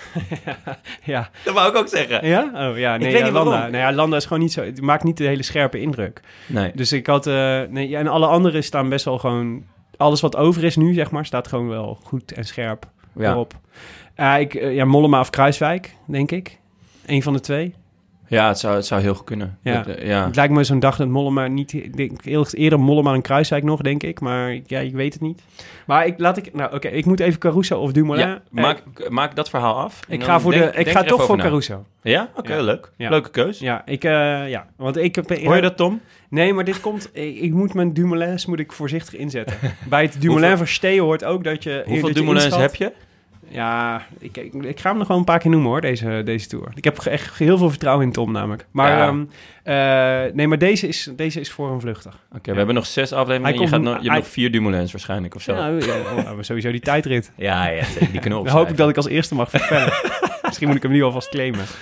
ja. Dat wou ik ook zeggen. Ja? Oh ja, nee, ik weet ja, niet Landa. waarom. Nou ja, Landa is gewoon niet zo... Het maakt niet de hele scherpe indruk. Nee. Dus ik had... Uh, nee, ja, en alle anderen staan best wel gewoon... Alles wat over is nu, zeg maar, staat gewoon wel goed en scherp ja. erop. Uh, ik, uh, ja, Mollema of Kruiswijk, denk ik. Eén van de twee. Ja, het zou, het zou heel goed kunnen. Ja. Dat, uh, ja. Het lijkt me zo'n dag dat Mollema niet... Ik denk eerder Mollema en Kruiswijk nog, denk ik. Maar ja, ik weet het niet. Maar ik, laat ik... Nou, oké, okay, ik moet even Caruso of Dumoulin. Ja, maak, uh, maak dat verhaal af. Ik ga, voor denk, de, ik ga toch voor na. Caruso. Ja? Oké, okay, ja. leuk. Ja. Leuke keus. Ja, ik... Uh, ja, want ik heb... Hoor je dat, Tom? Nee, maar dit komt... Ik, ik moet mijn Dumoulins moet ik voorzichtig inzetten. Bij het Dumoulin verstehen hoort ook dat je... Hoeveel dat Dumoulins inschat, heb je? Ja, ik, ik, ik ga hem nog wel een paar keer noemen hoor, deze, deze tour. Ik heb echt heel veel vertrouwen in Tom namelijk. Maar, ja. um, uh, nee, maar deze is, deze is voor een vluchtig. Oké, okay, we ja. hebben nog zes afleveringen. Je, komt, gaat nog, je hij, hebt nog vier Dumoulins waarschijnlijk of zo. Ja, ja oh, sowieso die tijdrit. ja, ja, die kunnen Dan hoop ik dat ik als eerste mag voorspellen. Misschien moet ik hem nu alvast claimen.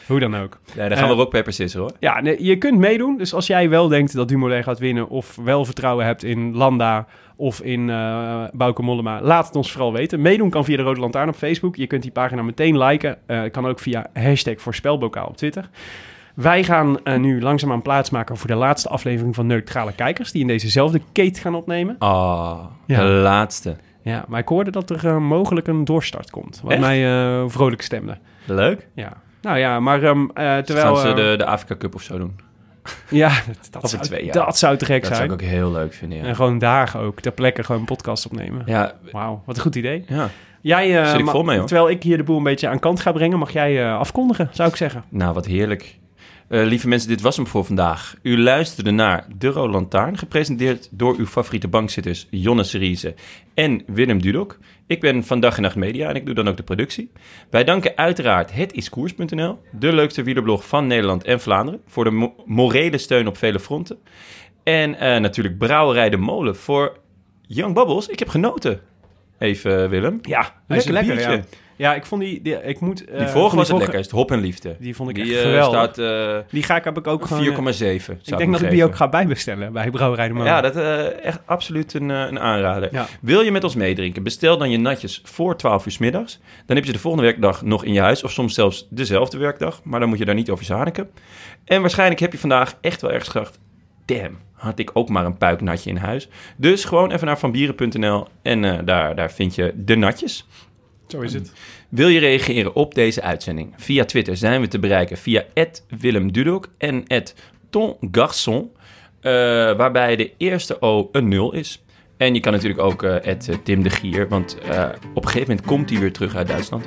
Hoe dan ook. Ja, dan gaan Uh, we rock, paper, scissors, hoor. Ja, nee, je kunt meedoen. Dus als jij wel denkt dat Dumoulin gaat winnen... of wel vertrouwen hebt in Landa of in uh, Bauke Mollema... laat het ons vooral weten. Meedoen kan via de Rode Lantaarn op Facebook. Je kunt die pagina meteen liken. Uh, kan ook via hashtag voorspelbokaal op Twitter. Wij gaan uh, nu langzaamaan plaatsmaken voor de laatste aflevering van Neutrale Kijkers... die in dezezelfde Kate gaan opnemen. Oh, Ja. de laatste. Ja, maar ik hoorde dat er uh, mogelijk een doorstart komt. Wat Echt? mij uh, vrolijk stemde. Leuk. Ja. Nou ja, maar um, uh, terwijl... Gaan ze uh, de, de Afrika Cup of zo doen? Ja, dat, dat, Over zou, twee jaar. dat zou te gek Dat zijn. zou ik ook heel leuk vinden, ja. En gewoon dagen ook, ter plekke gewoon een podcast opnemen. Ja, Wauw, wat een goed idee. ja. Jij, uh, Zit ik ma- vol mee, hoor. Terwijl ik hier de boel een beetje aan kant ga brengen, mag jij uh, afkondigen, zou ik zeggen. Nou, wat heerlijk. Uh, lieve mensen, dit was hem voor vandaag. U luisterde naar De Rode Lantaarn, gepresenteerd door uw favoriete bankzitters Jonne Seriese en Willem Dudok. Ik ben van Dag en Nacht Media en ik doe dan ook de productie. Wij danken uiteraard Het Is Koers punt n l, de leukste wielerblog van Nederland en Vlaanderen, voor de mo- morele steun op vele fronten. En uh, natuurlijk Brouwerij De Molen voor Young Bubbles. Ik heb genoten. Even, uh, Willem. Ja, Lekker lekker. biertje. Ja. ja, ik vond die, die ik moet. Uh, Die vorige was het vorige- lekkerst, Hop en Liefde. Die vond ik Die echt uh, geweldig. staat uh, Die ga ik heb ik ook gewoon. vier uh, komma zeven. ik denk dat ik die ook ga bijbestellen bij Brouwerij De Molen. Ja, dat is uh, echt absoluut een, uh, een aanrader. Ja. Wil je met ons meedrinken? Bestel dan je natjes voor twaalf uur 's middags. Dan heb je de volgende werkdag nog in je huis. Of soms zelfs dezelfde werkdag. Maar dan moet je daar niet over zaniken. En waarschijnlijk heb je vandaag echt wel ergens gedacht... Damn, had ik ook maar een puiknatje in huis. Dus gewoon even naar vanbieren punt n l en uh, daar, daar vind je de natjes. Zo is het. Wil je reageren op deze uitzending? Via Twitter zijn we te bereiken via at Willem Dudok en at Ton Garçon, uh, waarbij de eerste O een nul is. En je kan natuurlijk ook uh, at Tim de Gier, want uh, op een gegeven moment komt hij weer terug uit Duitsland.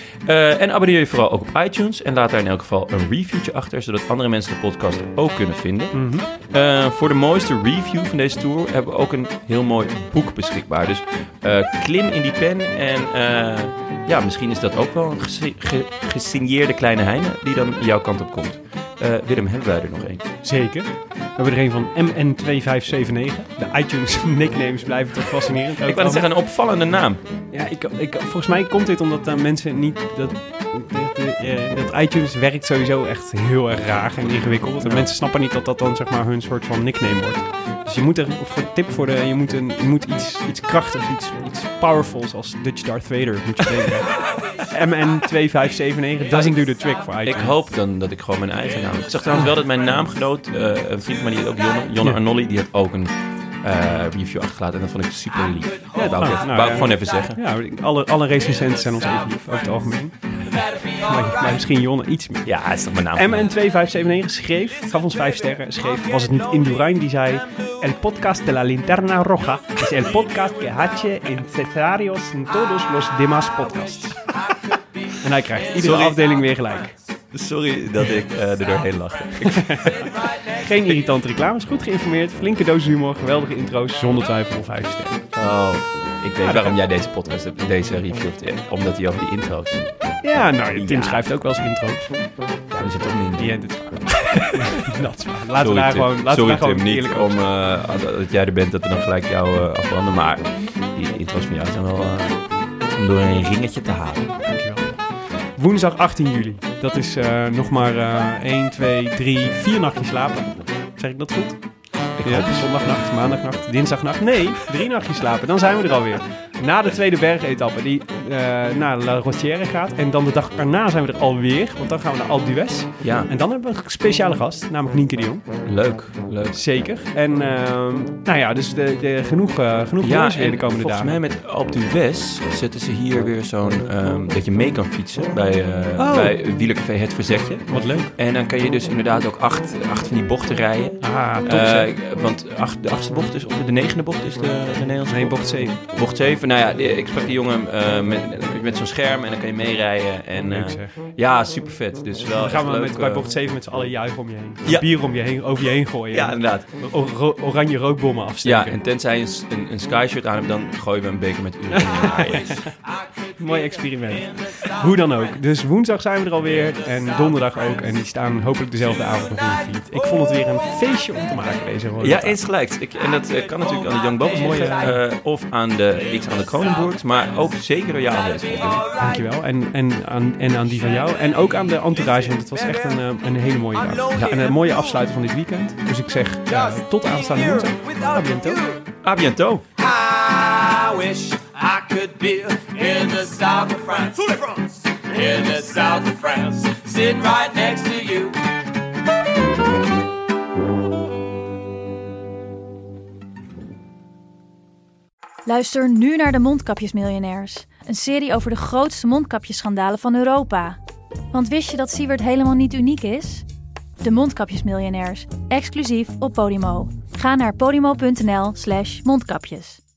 Uh, en abonneer je vooral ook op iTunes en laat daar in elk geval een reviewtje achter, zodat andere mensen de podcast ook kunnen vinden. Mm-hmm. Uh, voor de mooiste review van deze tour hebben we ook een heel mooi boek beschikbaar. Dus uh, klim in die pen en uh, ja, misschien is dat ook wel een gesi- ge- gesigneerde kleine heine die dan jouw kant op komt. Uh, Willem, hebben wij er nog één? Zeker. We hebben er een van M N twee vijf zeven negen. De iTunes nicknames blijven toch fascinerend. Ik wou net zeggen, een opvallende naam. Ja, ik, ik, volgens mij komt dit omdat uh, mensen niet... Dat, dat, uh, dat iTunes werkt sowieso echt heel erg raar en ingewikkeld. En mensen snappen niet dat dat dan zeg maar hun soort van nickname wordt. Dus je moet er, voor tip voor de... Je moet, een, je moet iets, iets krachtigs, iets, iets powerfuls als Dutch Darth Vader moet je denken. M N twee vijf zeven negen doesn't do the trick voor iTunes. Ik hoop dan dat ik gewoon mijn eigen naam... Ik zag trouwens wel dat mijn naamgenoot, uh, een vriend van mij die heet ook Jonne, Jonne Ja. Arnolli, die had ook een uh, review achtergelaten. En dat vond ik super lief. Ja, dat wou ik, nou, even, nou, wou ik ja. gewoon even zeggen. Ja, alle, alle recensenten zijn ons even lief, over het algemeen. Maar, maar misschien Jonne iets meer. Ja, het is toch mijn naam. M N twee vijf zeven negen schreef, gaf ons vijf sterren, schreef, was het niet Indurain die zei... El podcast de la linterna roja is el podcast que hache necesarios en todos los demás podcasts. En hij krijgt iedere Sorry. afdeling weer gelijk. Sorry dat ik uh, er doorheen lachte. Geen irritante reclames, goed geïnformeerd, flinke dosis humor, geweldige intro's, zonder twijfel vijf sterren. Oh, ik weet waarom jij deze podcast hebt, deze review hebt. Omdat hij over die intro's... Ja, nou, Tim Ja. schrijft ook wel eens intro's. Ja, we zitten toch niet in. Ja, dit is waar. Dat is waar. Laten we Sorry, daar Tim. gewoon, laten Sorry we daar Tim, gewoon niet eerlijk om uh, dat jij er bent dat we dan gelijk jou uh, afbranden. Maar die intro's van jou zijn wel uh, om door een ringetje te halen. Dankjewel. Woensdag achttien juli. Dat is uh, nog maar uh, één, twee, drie, vier nachtjes slapen. Zeg ik dat goed? Ik Ja, hoop- zondagnacht, maandagnacht, dinsdagnacht. Nee, drie nachtjes slapen. Dan zijn we er alweer. Na de tweede bergetappe die uh, naar La Rosière gaat. En dan de dag erna zijn we er alweer. Want dan gaan we naar Alpe d'Huez. Ja, En dan hebben we een speciale gast, namelijk Nienke de Jong. leuk, leuk. Zeker. En uh, nou ja, dus de, de, genoeg, uh, genoeg Ja, moois weer en de komende volgens dagen. mij met Alpe d'Huez zetten ze hier weer zo'n... Um, dat je mee kan fietsen bij, uh, Oh. bij Wielercafé Het Verzetje. Wat leuk. En dan kan je dus inderdaad ook acht, acht van die bochten rijden. Ah, top Uh, zeg. want acht, de achtste bocht is, of de negende bocht is de, de Nederlandse Nee, bocht zeven. Bocht zeven, nou ja, die- ik sprak die jongen uh, met, met zo'n scherm en dan kan je meerijden. En, uh, Leuk zeg. ja, super vet. Dus wel Dan gaan echt we leuk, met, bij uh, bocht zeven met z'n allen juichen om je heen. Ja. Bier om je heen, over je heen gooien. Ja, inderdaad. O- ro- oranje rookbommen afsteken. Ja, en tenzij je een, een, een skyshirt aan hebt, dan gooien we een beker met uren. Mooi experiment. Hoe dan ook. Dus woensdag zijn we er alweer en donderdag ook. En die staan hopelijk dezelfde avond nog in de feed. Ik vond het weer een feestje om te maken deze rode Ja, taart. eens gelijk. Ik, en dat uh, kan natuurlijk aan de Young Bubbles liggen. Uh, of aan de, iets aan de Kronenburgs. Maar ook zeker door jou aanwezig. Dankjewel. En, en, aan, en aan die van jou. En ook aan de Entourage, want het was echt een, een hele mooie dag. Ja, en een mooie afsluiting van dit weekend. Dus ik zeg ja, tot aanstaande woensdag. A bientôt. A bientôt. I wish I could be in the south of France. In the south of France. Sitting right next to you. Luister nu naar de Mondkapjesmiljonairs. Een serie over de grootste mondkapjesschandalen van Europa. Want wist je dat Siewert helemaal niet uniek is? De Mondkapjesmiljonairs, exclusief op Podimo. Ga naar podimo punt n l slash mondkapjes.